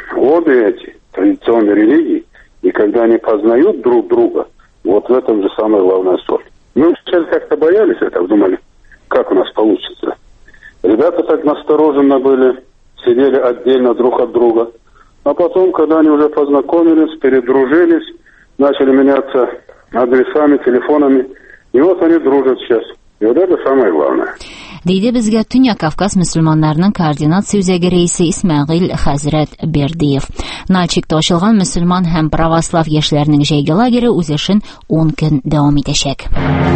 обе эти традиционные религии, и когда они познают друг друга, вот в этом же самая главная соль. Мы сейчас как-то боялись этого, думали, как у нас получится. Ребята так настороженно были, сидели отдельно друг от друга. А потом, когда они уже познакомились, передружились, начали меняться адресами, телефонами, и вот они дружат сейчас. И вот это самое главное. Дейде безгә Төньяк Кавказ мөселманнарының координация үзәге рәисе Исмәгыйль хәзрәт Бердиев. Нальчикта ачылган мөселман һәм православ яшьләренең җәйге лагере үз эшен ун көн дәвам итәчәк.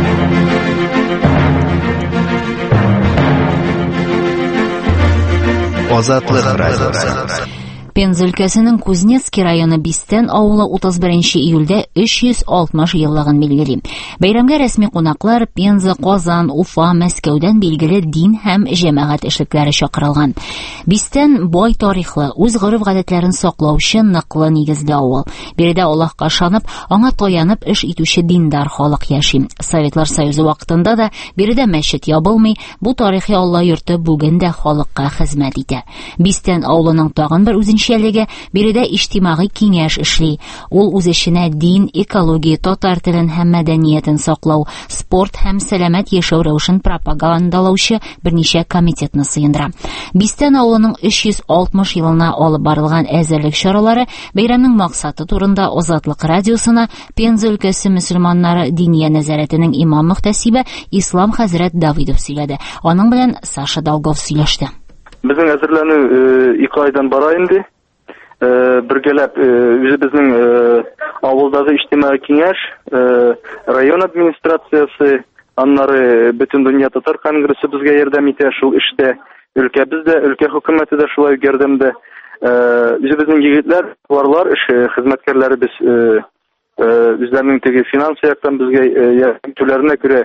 Азатлык радиосы. Пенза өлкәсенең Кузнецкий районы Бистән авылы утыз беренче июльдә өч йөз алтмыш еллыгын билгели. Бәйрәмгә рәсми кунаклар Пенза, Казан, Уфа, Мәскәүдән билгеле дин һәм җәмәгать эшлекләре чакырылган. Бистән бай тарихлы, үз гореф-гадәтләрен саклаучы ныклы нигезле авыл. Биредә Аллаһка ышанып, аңа таянып эш итүче диндар халык яши. Советлар Союзы вакытында да биредә мәчет ябылмый, бу тарихи Алла йорты бүген дә халыкка хезмәт итә. Бистән авылының тагын бер үзенчә биредә иҗтимагый киңәш эшли. Ул үз эшенә дин, экология, татар телен һәм мәдәниятен саклау, спорт һәм сәламәт яшәү рәвешен пропагандалаучы берничә комитетны сыендыра. Бистән авылының өч йөз алтмыш елына алып барылган әзерлек чаралары бәйрәмнең максаты турында Азатлык радиосына Пенза өлкәсе мөселманнары диния нәзарәтенең имам мөхтәсибе Ислам хәзрәт Давидов сөйләде. Аның белән Саша Долгов сөйләште. Безнең әзерләнү ике айдан бара инде. бергәләп үзебезнең авылдагы иҗтимагый киңәш, район администрациясе, аннары бөтен дөнья татар конгрессы безгә ярдәм итә шул эштә. Өлкәбез дә, өлкә хөкүмәте дә шулай ярдәмдә. Үзебезнең егетләр, варлар, эш хезмәткәрләребез үзләренең теге финанс яктан безгә ярдәм итүләренә күрә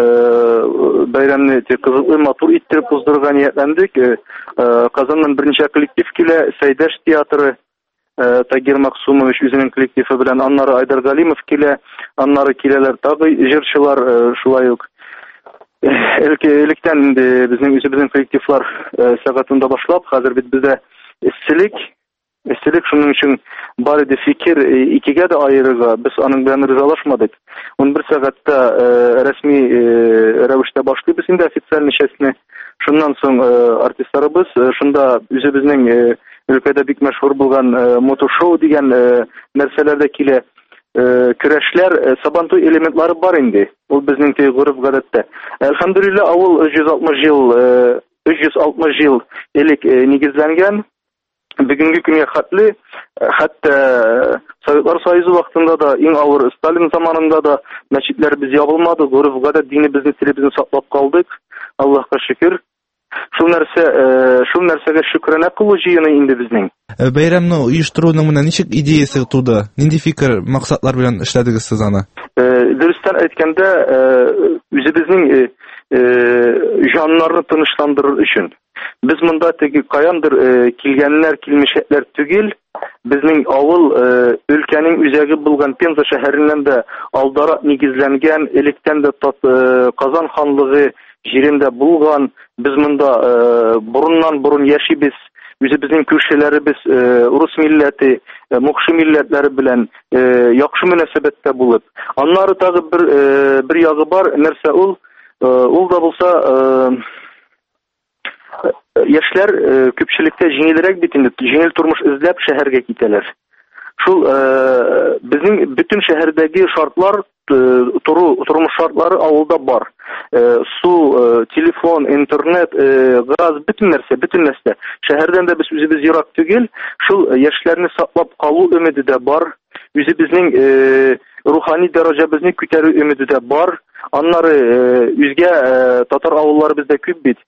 бәйрәмне кызыклы, матур иттереп уздырырга ниятләндек. Казаннан берничә коллектив килә, Сәйдәш театры, Тагир Максумович үзенең коллективы белән, аннары Айдар Галимов килә, аннары киләләр тагы җырчылар, шулай ук. Электән инде безнең үзебезнең коллективлар сәгатендә башлап, хәзер бит бездә эсселек, эсселек шуның өчен бар иде фикер икегә дә аерырга, без аның белән ризалашмадык. ун бер сәгатьтә рәсми рәвештә башлыйбыз инде официаль частьне. Шуннан соң артистларыбыз шунда үзебезнең өлкәдә бик мәшһүр булган мотошоу дигән нәрсәләрдә килә. Көрәшләр, сабантуй элементлары бар инде. Ул безнең теге гореф-гадәттә. Әлхәмдүлиллә, авыл йөз алтмыш ел, өч йөз алтмыш ел элек нигезләнгән. Бүгенге көнгә хәтле, хәтта Советлар Союзы вакытында да, иң авыр Сталин заманында да мәчетләр без ябылмады, гореф-гадәт дине безне телебезне саклап калдык. Аллаһка шөкер. Шул нәрсә, шул нәрсәгә шөкранә кылу җыены инде безнең. Бәйрәмне оештыруның менә ничек идеясе туды? Нинди фикер, максатлар белән эшләдегез сез аны? Дөрестән әйткәндә, үзебезнең җаннарны тынычландырыр өчен. Без монда теге каяндыр килгәннәр, килмешәкләр түгел, безнең авыл өлкәнең үзәге булган Пенза шәһәреннән дә алдарак нигезләнгән, электән дә Казан ханлыгы җирендә булган, без монда борыннан борын яшибез, үзебезнең күршеләребез урыс милләте, мукшы милләтләре белән яхшы мөнәсәбәттә булып. Аннары тагы бер бер ягы бар, нәрсә ул? Ул да булса яшьләр күпчелеккә җиңелрәк бит инде, җиңел тормыш эзләп шәһәргә китәләр. Шул безнең бөтен шәһәрдәге шартлар, туру тормыш шартлары авылда бар. Су, телефон, интернет, газ, бөтен нәрсә, бөтен нәрсә. Шәһәрдән дә без үзебез ерак түгел. Шул яшьләрне саклап калу өмиде дә бар. Үзебезнең рухани дәрәҗәбезне күтәрү өмиде дә бар. Аннары үзгә татар авыллары бездә күп бит.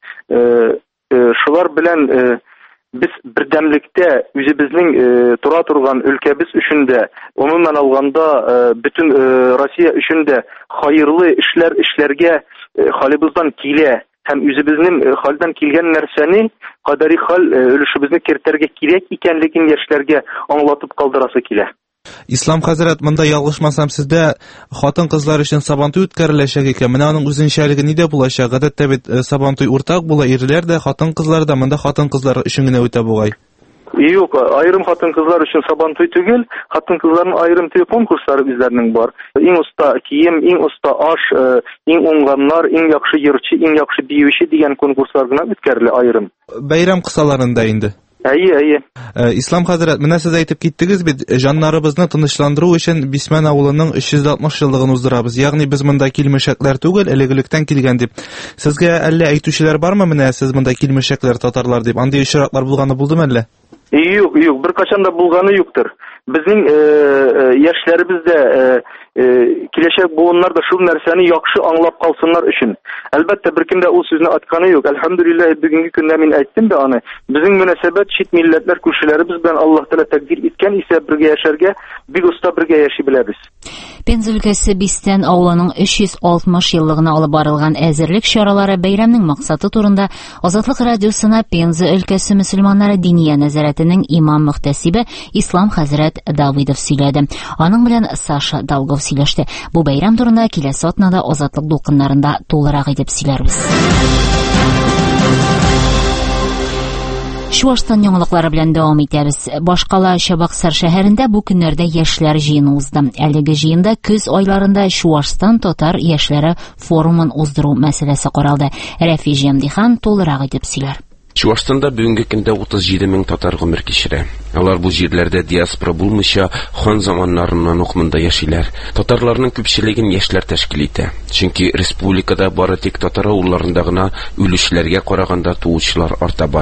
Шулар белән без бердәмлектә үзебезнең тура торган өлкәбез өчен дә, гомумән алганда бөтен Россия өчен дә хайырлы эшләр эшләргә халыбыздан килә һәм үзебезнең халдан килгән нәрсәне кадари хал өлешебезне кертергә кирәк икәнлеген яшьләргә аңлатып калдырасы килә. Ислам хәзрәт, монда ялгышмасам, сездә хатын-кызлар өчен сабантуй үткәреләчәк икән. Менә аның үзенчәлеге нидә булачак? Гадәттә бит сабантуй уртак була, ирләр дә, хатын-кызлар да, монда хатын-кызлар өчен генә үтә бугай. Юк, айрым хатын-кызлар өчен сабантуй түгел, хатын-кызларның айрым теге конкурслары үзләренең бар. Иң уста кием, иң уста аш, иң уңганнар, иң яхшы йырчы, иң яхшы биюче дигән конкурслар гына үткәрелә айрым. Бәйрәм кысаларында инде. Әйе, әйе. Ислам хәзрәт, менә сез әйтеп киттегез бит, җаннарыбызны тынычландыру өчен Бисмән авылының өч йөз алтмыш еллыгын уздырабыз. Ягъни без монда килмешәкләр түгел, элегелектән килгән дип. Сезгә әллә әйтүчеләр бармы, менә сез монда килмешәкләр татарлар дип? Андый очраклар булганы булдымы әллә? Юк, юк, бер качан да булганы юктыр. Безнең яшьләребез дә, киләчәк буыннар да шул нәрсәне яхшы аңлап калсыннар өчен. Әлбәттә, беркем дә ул сүзне атканы юк. Әлхәмдүлилләһ, бүгенге көндә мин әйттем дә аны. Безнең мөнәсәбәт чит милләтләр күршеләребез белән Аллаһ Тәгалә тәкъдир иткән исә бергә яшәргә, бик оста бергә яши беләбез. Пенза өлкәсе Бистән авылының өч йөз алтмыш еллыгына алып барылган әзерлек чаралары бәйрәмнең максаты турында Азатлык радиосына Пенза өлкәсе мөселманнары диния нәзарәтенең имам-мөхтәсибе Ислам хәзрәт Давидов сөйләде. Аның белән Саша Долгов сөйләште. Бу бәйрәм турында киләсе атнада Азатлык дулкыннарында тулырак итеп сөйләрбез. Чуашстан яңалыклары белән дәвам итәбез. Башкала Чабаксар шәһәрендә бу көннәрдә яшьләр җыены узды. Әлеге җыенда көз айларында Чуашстан татар яшьләре форумын уздыру мәсьәләсе каралды. Рәфи Җәмдихан тулырак итеп сөйләр. Чуашстанда бүгенге көндә утыз җиде мең татар гомер кичерә. Алар бу җирләрдә диаспора булмыйча хан заманнарыннан ук монда яшиләр. Татарларның күпчелеген яшьләр тәшкил итә. Чөнки республикада бары тик татар авылларында гына үлүчләргә караганда туучылар арта бара.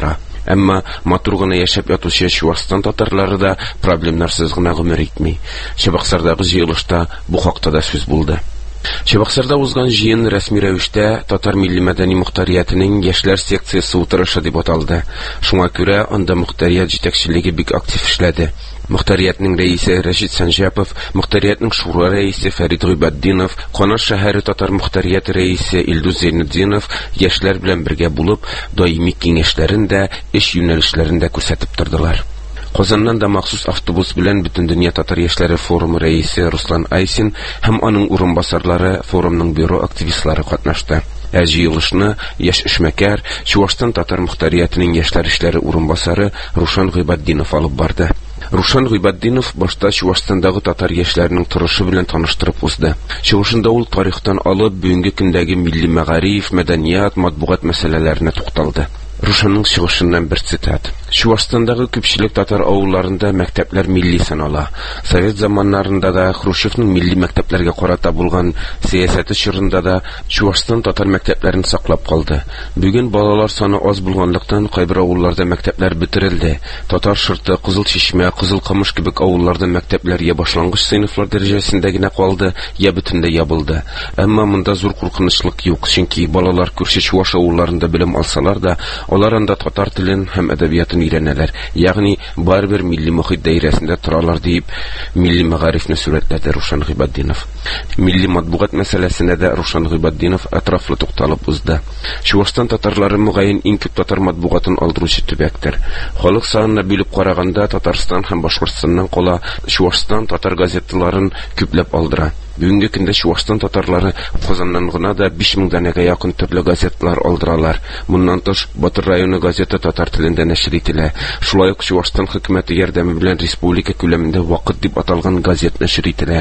Әмма матур гына яшәп ятучы Чуашстан татарлары да проблемнарсыз гына гомер итми. Чабаксардагы җыелышта бу хакта да сүз булды. Чабаксарда узган җыен рәсми рәвештә Татар милли мәдәни мөхтәриятының яшьләр секциясе утырышы дип аталды. Шуңа күрә анда мөхтәрият җитәкчелеге бик актив эшләде. Мөхтәриятның рәисе Рәшит Санҗапов, мөхтәриятның шура рәисе Фәрит Гыйбаддинов, Канаш шәһәре татар мөхтәрияте рәисе Илдус Зәйнетдинов яшьләр белән бергә булып, даими киңәшләрен дә, эш юнәлешләрен дә күрсәтеп тордылар. Казаннан да махсус автобус белән Бөтендөнья татар яшьләре форумы рәисе Руслан Айсин һәм аның урынбасарлары, форумның бюро активистлары катнашты. Ә җыелышны яшь эшмәкәр, Чуашстан татар мөхтәриятының яшьләр эшләре урынбасары Рушан Гыйбаддинов алып барды. Рушан Гыйбаддинов башта Чуашстандагы татар яшьләренең торышы белән таныштырып узды. Чыгышында ул тарихтан алып бүгенге көндәге милли мәгариф, мәдәният, матбугат мәсьәләләренә тукталды. Рушанның чыгышыннан бер цитат. Чуашстандагы күпчелек татар авылларында мәктәпләр милли санала. Совет заманнарында да Хрущевның милли мәктәпләргә карата булган сәясәте чорында да Чуашстан татар мәктәпләрен саклап калды. Бүген балалар саны аз булганлыктан кайбер авылларда мәктәпләр бетерелде. Татар шырты, Кызыл Чишмә, Кызыл Камыш кебек авылларда мәктәпләр я башлангыч сыйныфлар дәрәҗәсендә генә калды, я бөтенләй ябылды. Әмма монда зур куркынычлык юк, чөнки балалар күрше Чуаш авылларында белем алсалар да, алар анда татар телен һәм әдәбиятын өйрәнәләр. Ягъни барбер милли мөхит даирәсендә торалар дип милли мәгарифне сүрәтләде Рушан Гыйбаддинов. Милли матбугат мәсьәләсенә дә Рушан Гыйбаддинов атрафлы тукталып узды. Чуашстан татарлары мөгаен иң күп татар матбугатын алдыручы төбәктер. Халык санына бүлеп караганда Татарстан һәм Башкортстаннан кала Чуашстан татар газеталарын күпләп алдыра. Бүгенге көндә Чуашстан татарлары Казаннан гына да биш мең данәгә якын төрле газеталар алдыралар. Моннан тыш Батыр районы газета татар телендә нәшер ителә. Шулай ук Чуашстан хөкүмәте ярдәме белән республика күләмендә Вакыт дип аталган газет нәшер ителә.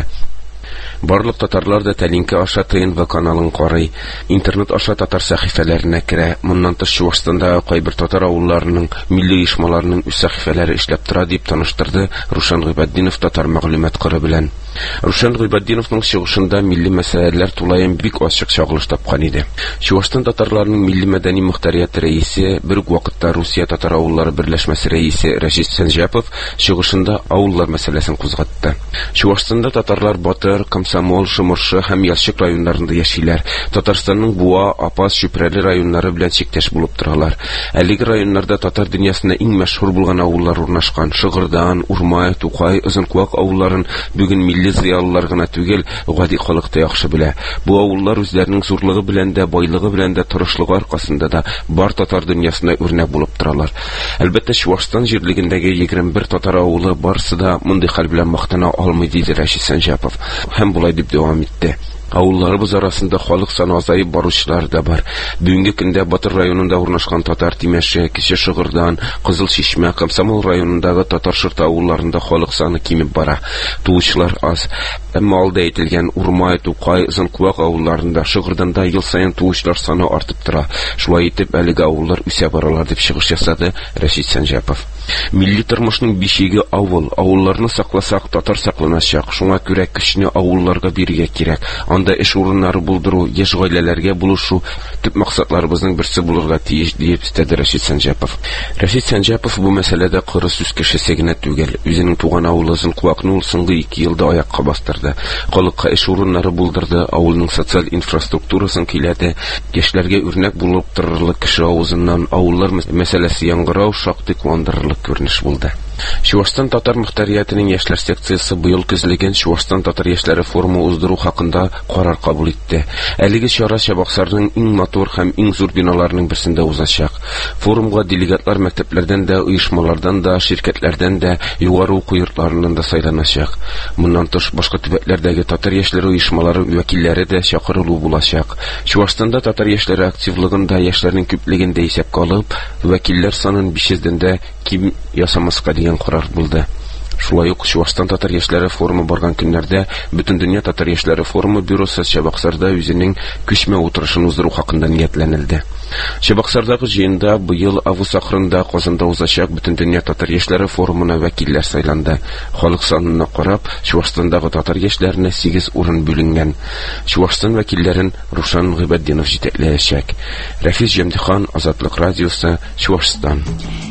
Барлык татарлар да тәлинкә аша ТНВ каналын карый, интернет аша татар сәхифәләренә керә. Моннан тыш Чуашстанда кайбер татар авылларының, милли оешмаларының үз сәхифәләре эшләп тора дип таныштырды Рушан Гыйбаддинов татар мәгълүмат кыры белән. Рушан Гыйбаддиновның чыгышында милли мәсьәләләр тулаем бик ачык чагылыш тапкан иде. Чуашстан татарларының милли мәдәни мөхтәрияте рәисе, бер үк вакытта Русия татар авыллары берләшмәсе рәисе Рәшит Санҗапов чыгышында авыллар мәсьәләсен кузгатты. Чуашстанда татарлар Батыр, Комсомол, Шымыршы һәм Ялчык районнарында яшиләр. Татарстанның Буа, Апас, Чүпрәле районнары белән чиктәш булып торалар. Әлеге районнарда татар дөньясында иң мәшһүр булган авыллар урнашкан. Шыгырдан, Урмай, Тукай, Озынкуак авылларын бүген милли зыялылар гына түгел, гади халык та яхшы белә. Бу авыллар үзләренең зурлыгы белән дә, байлыгы белән дә, тырышлыгы аркасында да бар татар дөньясына үрнәк булып торалар. Әлбәттә Чуашстан җирлегендәге егерме бер татар авылы барысы да мондый хәл белән мактана алмый диде Рәшит Санҗапов. Һәм булай дип дәвам итте. Авылларыбыз арасында халык саны азаеп баручылар да бар. Бүгенге көндә Батыр районында урнашкан татар Тимәше, Кече Шыгырдан, Кызыл Чишмә, Комсомол районындагы татар шырты авылларында халык саны кимеп бара. Туучылар аз. Әмма алда әйтелгән Урмай, Тукай, Озынкуак авылларында, Шыгырданда ел саен туучылар саны артып тора. Шулай итеп, әлеге авыллар үсә баралар дип чыгыш ясады Рәшит Санҗапов. Милли тормышның бишеге авыл, авылларны сакласак, татар сакланачак. Шуңа күрә көчне авылларга бирергә кирәк. Анда эш урыннары булдыру, яшь гаиләләргә булышу төп максатларыбызның берсе булырга тиеш дип өстәде Рәшит Санҗапов. Рәшит Санҗапов бу мәсьәләдә кыры сүз кешесе генә түгел, үзенең туган авылы Озынкуакны ул соңгы ике елда аякка бастырды. Халыкка эш урыннары булдырды, авылның социаль инфраструктурасын киләде, яшьләргә үрнәк булып торырлык кеше авызыннан авыллар мәсьәләсе яңгырау шактый куандырырлык күренеш булды. Чуашстан татар мөхтәриятының яшьләр секциясе быел көзлегән Чуашстан татар яшьләре форумы уздыру хакында карар кабул итте. Әлеге чара Чабаксарның иң матур һәм иң зур биналарының берсендә узачак. Форумга делегатлар мәктәпләрдән дә, оешмалардан да, ширкәтләрдән дә, югары уку йортларыннан да сайланачак. Моннан тыш башка төбәкләрдәге татар яшьләре оешмалары вәкилләре дә чакырылу булачак. Чуашстанда татар яшьләре активлыгында яшьләрнең күплеген дә исәпкә алып, вәкилләр санын биш йөздән дә ким ясамаска дигән карар булды. Шулай ук Чуашстан татар яшьләре форумы барган көннәрдә Бөтендөнья татар яшьләре форумы бюросы Чабаксарда үзенең күчмә утырышын уздыру хакында ниятләнелде. Чабаксардагы җыенда быел август ахырында Казанда узачак Бөтендөнья татар яшьләре форумына вәкилләр сайланды. Халык санына карап, Чуашстандагы татар яшьләренә сигез урын бүленгән. Чуашстан вәкилләрен Рушан Гыйбаддинов җитәкләячәк. Рафис Җәмдихан, Азатлык радиосы, Чуашстан.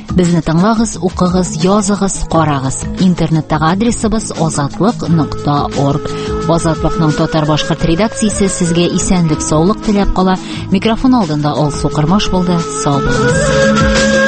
Безне тыңлагыз, укыгыз, языгыз, карагыз. Интернеттагы адресыбыз азатлык нокта орг. Азатлыкның татар-башкорт редакциясе сезгә исәнлек, саулык теләп кала. Микрофон алдында Алсу Кырмаш булды. Сау булыгыз.